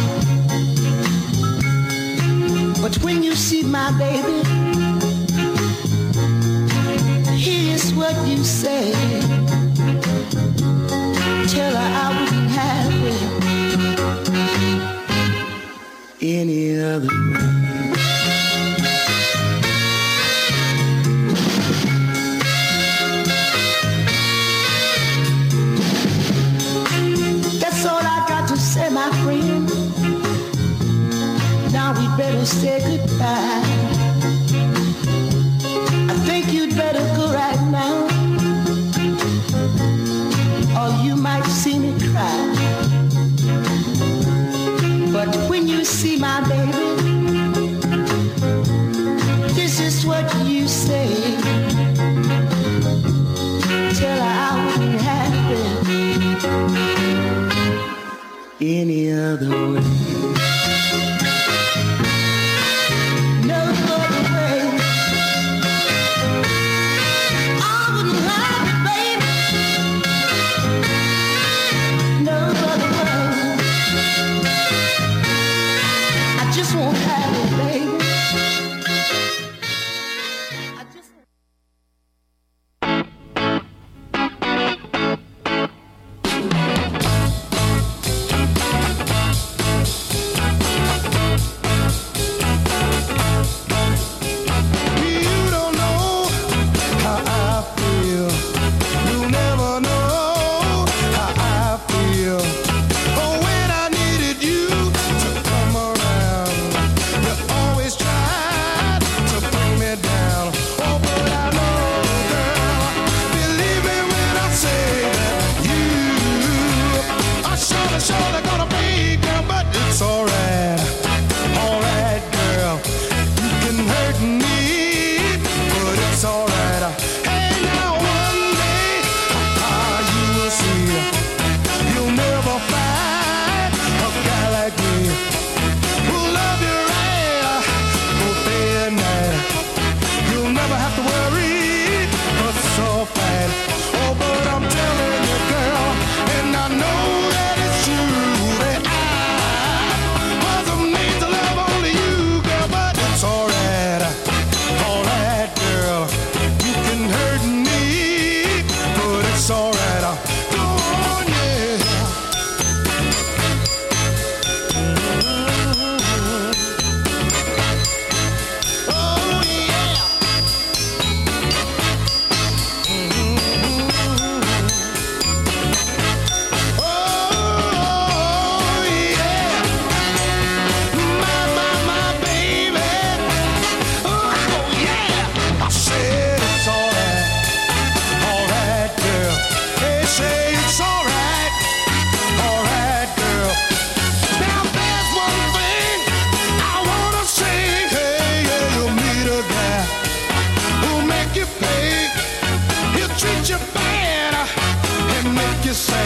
But when you see my baby, here's what you say. Tell her I wouldn't have it any other way. That's all I got to say, my friend. Now we better say goodbye. I think you'd better go right now, or you might see me cry. But when you see my baby, this is what you say. Tell her I wouldn't have it any other way. No other way. I wouldn't have it, baby. No other way. I just won't have it, baby. I just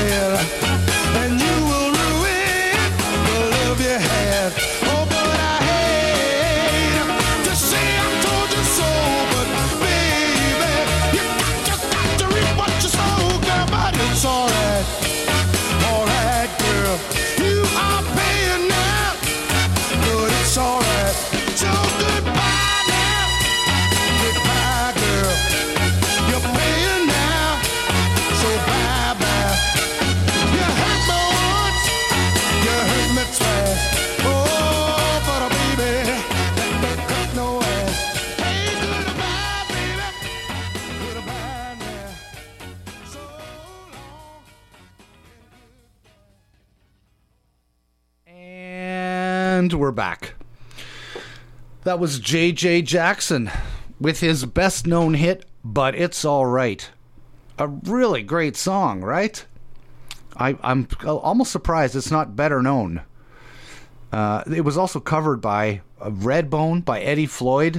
well, and you will ruin the love you had. Oh, but I hate to say I told you so, but baby, you got, you got to reap what you sow, girl, but it's alright, alright, girl. You are paying now, but it's alright. So goodbye now, goodbye, girl. You're paying now, so bye bye. You hurt me once, you hurt me twice. Oh, but a baby, that don't cut no ass. Hey, goodbye, baby, goodbye now. So long. And we're back. That was J J Jackson with his best known hit, But It's All Right. A really great song, right? I, I'm almost surprised it's not better known. Uh, it was also covered by Redbone, by Eddie Floyd,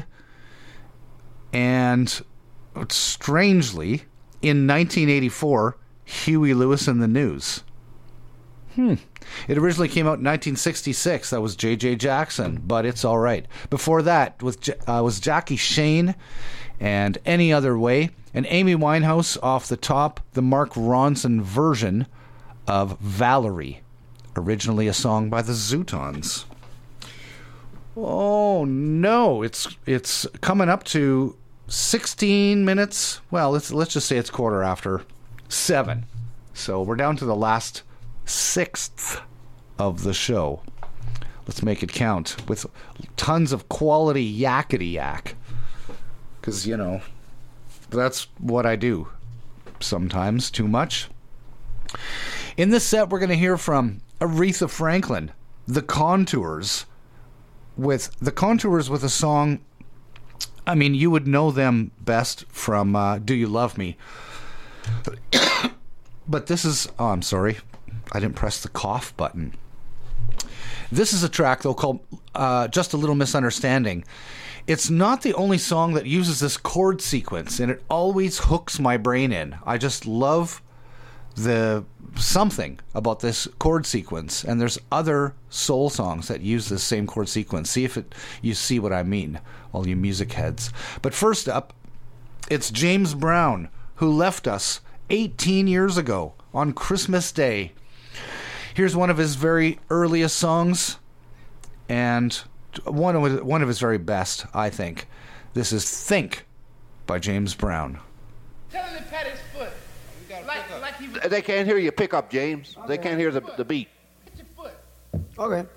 and strangely, in nineteen eighty-four, Huey Lewis and the News. Hmm. It originally came out in nineteen sixty-six. That was J J Jackson, But It's All Right. Before that was, uh, was Jackie Shane and Any Other Way. And Amy Winehouse off the top, the Mark Ronson version of Valerie. Originally a song by the Zootons. Oh, no. It's it's coming up to sixteen minutes. Well, let's, let's just say it's quarter after seven. So we're down to the last sixth of the show. Let's make it count with tons of quality yakety yak. Because, you know, that's what I do. Sometimes too much. In this set, we're going to hear from Aretha Franklin, The Contours, with The Contours with a song, I mean, you would know them best from uh, Do You Love Me? But this is, oh, I'm sorry. I didn't press the cough button. This is a track, though, called uh, Just a Little Misunderstanding. It's not the only song that uses this chord sequence, and it always hooks my brain in. I just love the something about this chord sequence, and there's other soul songs that use this same chord sequence. See if it you see what I mean, all you music heads. But first up, it's James Brown, who left us eighteen years ago on Christmas Day. Here's one of his very earliest songs, and one of one of his very best, I think. This is Think by James Brown. Tell him to pat his foot. Like, like he was. They can't hear you pick up, James. Okay. They can't hear the, the beat. Hit your foot. Okay.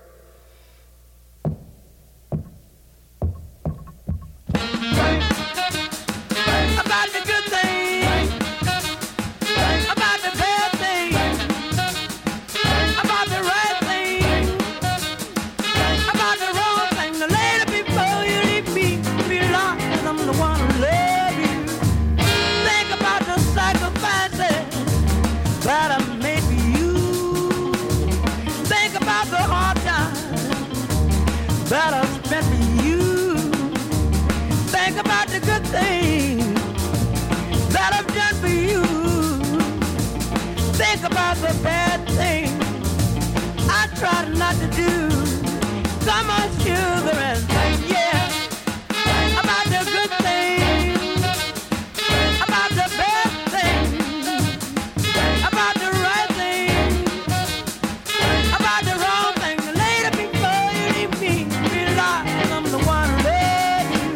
About the good thing, about the bad thing, about the right thing, about the wrong thing. The later before you leave me, be lost, 'cause I'm the one who love you. Think about the sacrifices that I made for you. Think about the hard times that I spent for you. Think about the good things that I've done for you. Think about the bad things I tried not to do. Come on, sugar, and think, yeah, about the good things, about the bad things, about the right things, about the wrong things. Later before you leave me, realize I'm the one who loves you.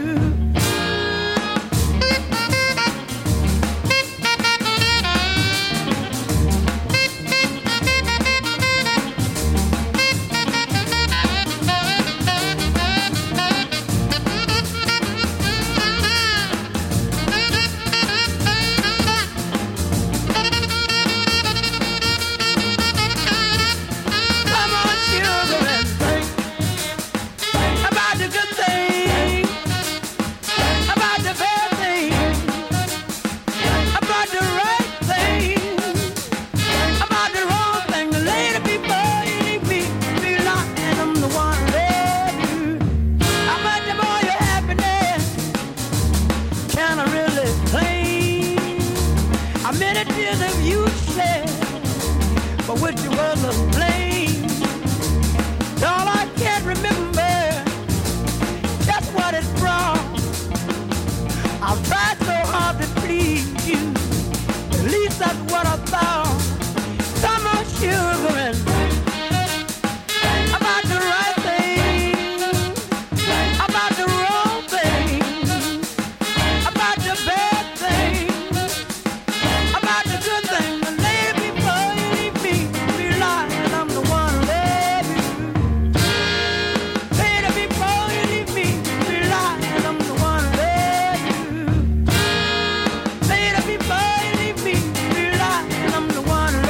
Come on, sugar, and think about the good things, about the bad things, about the right things, about the wrong thing. Later before you leave me, be lost, and I'm the one who loves you. How much more your happiness can I really claim? How many tears have you shed for which you was to blame. All I can't remember just what it brought. I've tried so hard to please you. At least that's what I thought. Summer sugar and about the right thing, about the wrong thing, about the bad thing, about the good thing. And lady, before you leave me, realize I'm the one who love you. Lady, before you leave me, realize I'm the one who love you. Lady, before you leave me, realize I'm the one who love you.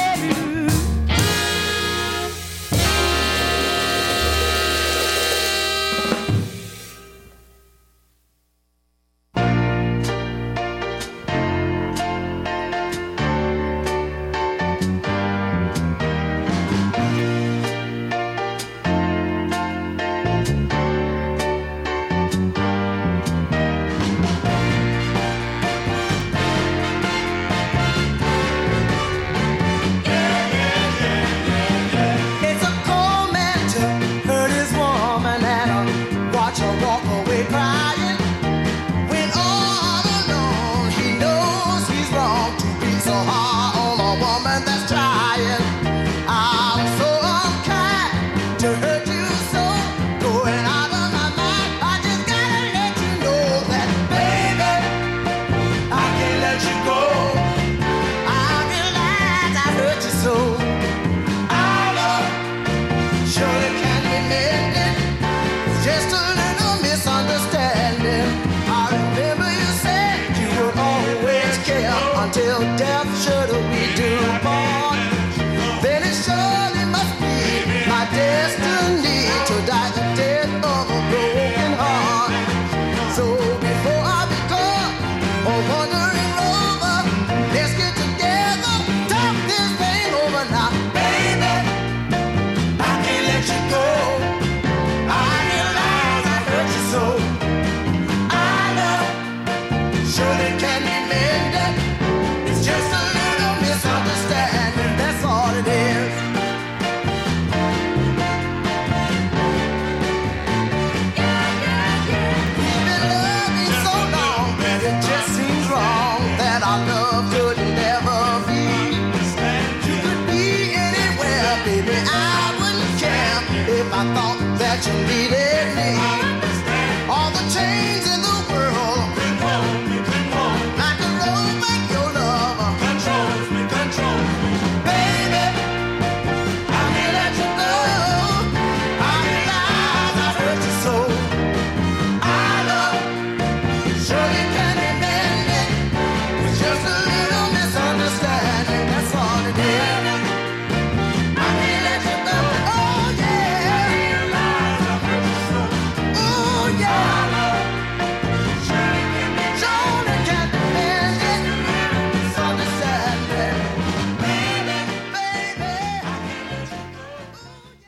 It's a cold man to hurt his woman and uh, watch her walk away crying. When all alone he knows he's wrong to be so hard on a woman that's trying. I'm so unkind to hurt you so, going out of my mind. I just gotta let you know that, baby, I can't let you go. I realize I hurt you so. Our love surely can be mended. It's just a little misunderstanding. I remember you said you would always care until death should we do part. Then it surely must be my destiny to die the death of a broken heart. So before I become a wandering rover, let's get together, talk this thing over now, baby. I can't let you go. I realize I hurt you so. Our love surely can be mended. It's just a little misunderstanding. That's all it is. We've been loving so long, it just seems wrong that our love could never be. You could be anywhere, baby, I wouldn't care if I thought that you needed me. All the chains in the world like a rope, make your love controls me, controls me. Baby, I can't let you go. I realize I hurt you so. Our love surely can be mended. It's just a little misunderstanding. That's all it is. I can't let you go. Oh yeah. Oh yeah. Surely can be mended. Misunderstanding. Baby, baby, I can't let you go.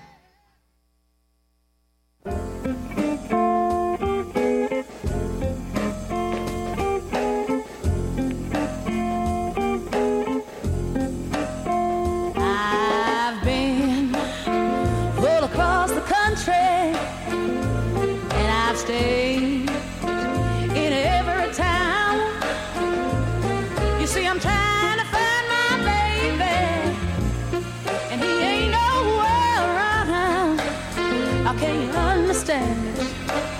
I've been all across the country, and I've stayed in every town. You see, I'm trying to find my baby, and he ain't nowhere around. I can't understand it.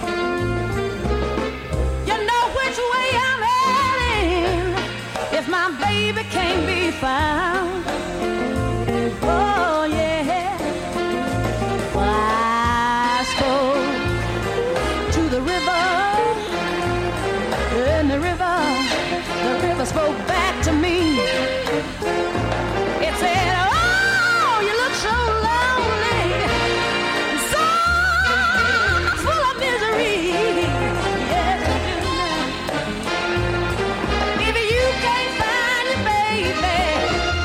You know which way I'm heading if my baby can't be found. Oh yeah. Well, I spoke to the river, and the river, the river spoke back to me. It said, "Oh, you look so lonely, so full of misery." Yes, I do now. If you can't find your baby,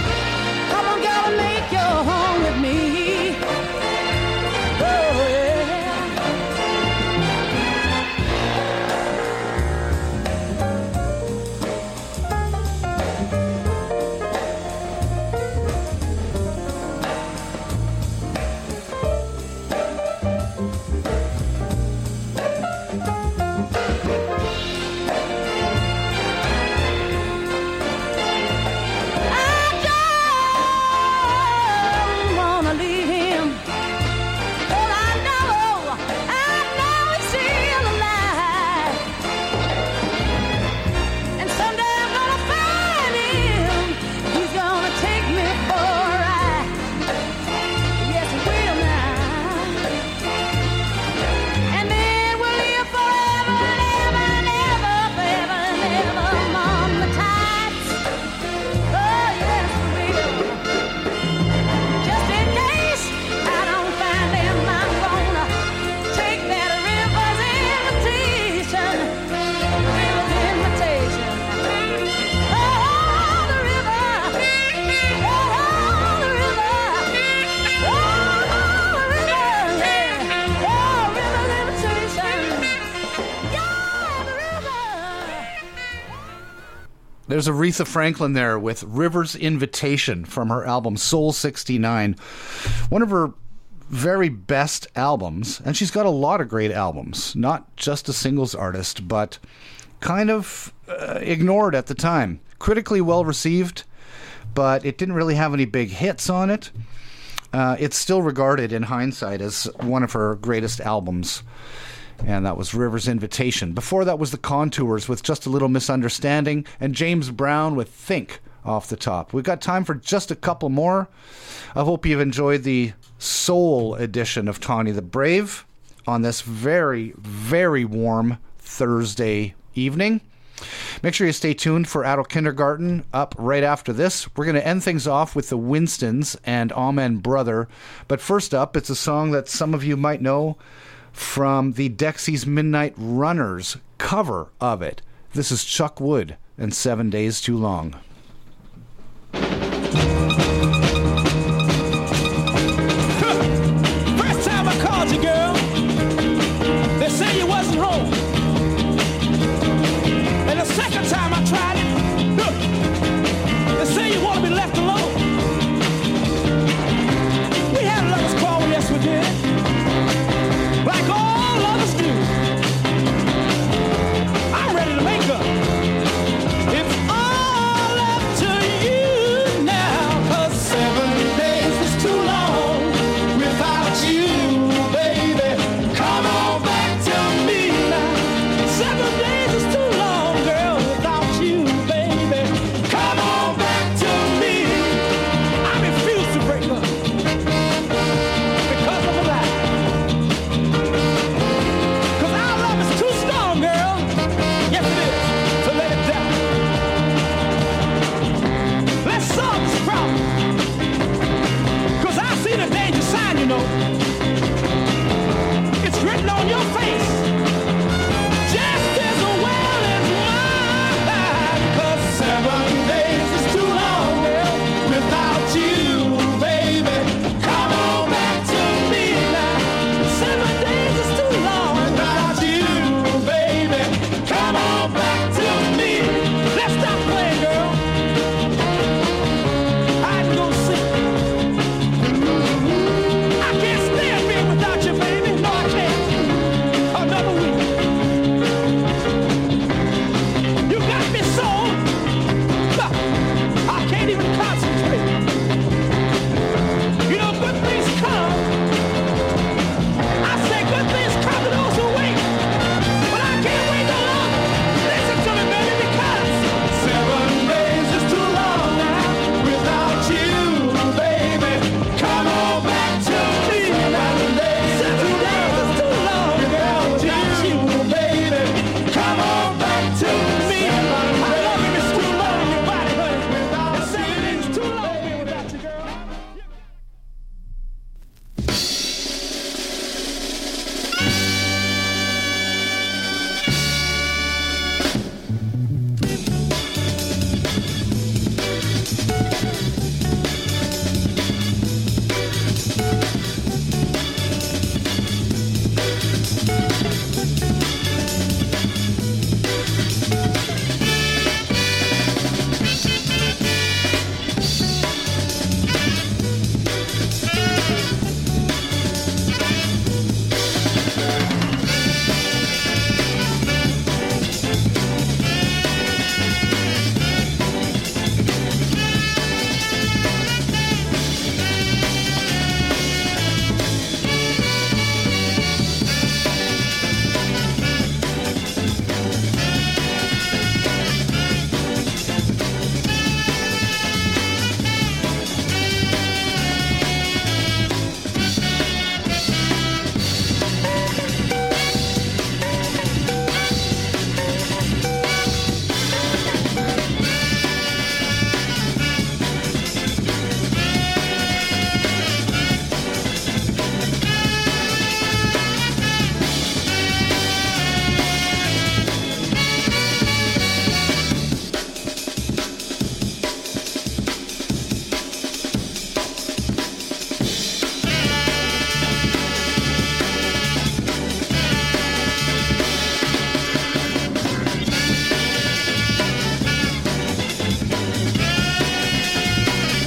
There's Aretha Franklin there with River's Invitation from her album Soul sixty-nine. One of her very best albums, and she's got a lot of great albums. Not just a singles artist, but kind of uh, ignored at the time. Critically well received, but it didn't really have any big hits on it. Uh, it's still regarded in hindsight as one of her greatest albums. And that was River's Invitation. Before that was the Contours with Just a Little Misunderstanding, and James Brown with Think off the top. We've got time for just a couple more. I hope you've enjoyed the soul edition of Tawny the Brave on this very, very warm Thursday evening. Make sure you stay tuned for Adult Kindergarten up right after this. We're going to end things off with the Winstons and Amen Brother. But first up, it's a song that some of you might know from the Dexys Midnight Runners cover of it. This is Chuck Wood and Seven Days Too Long.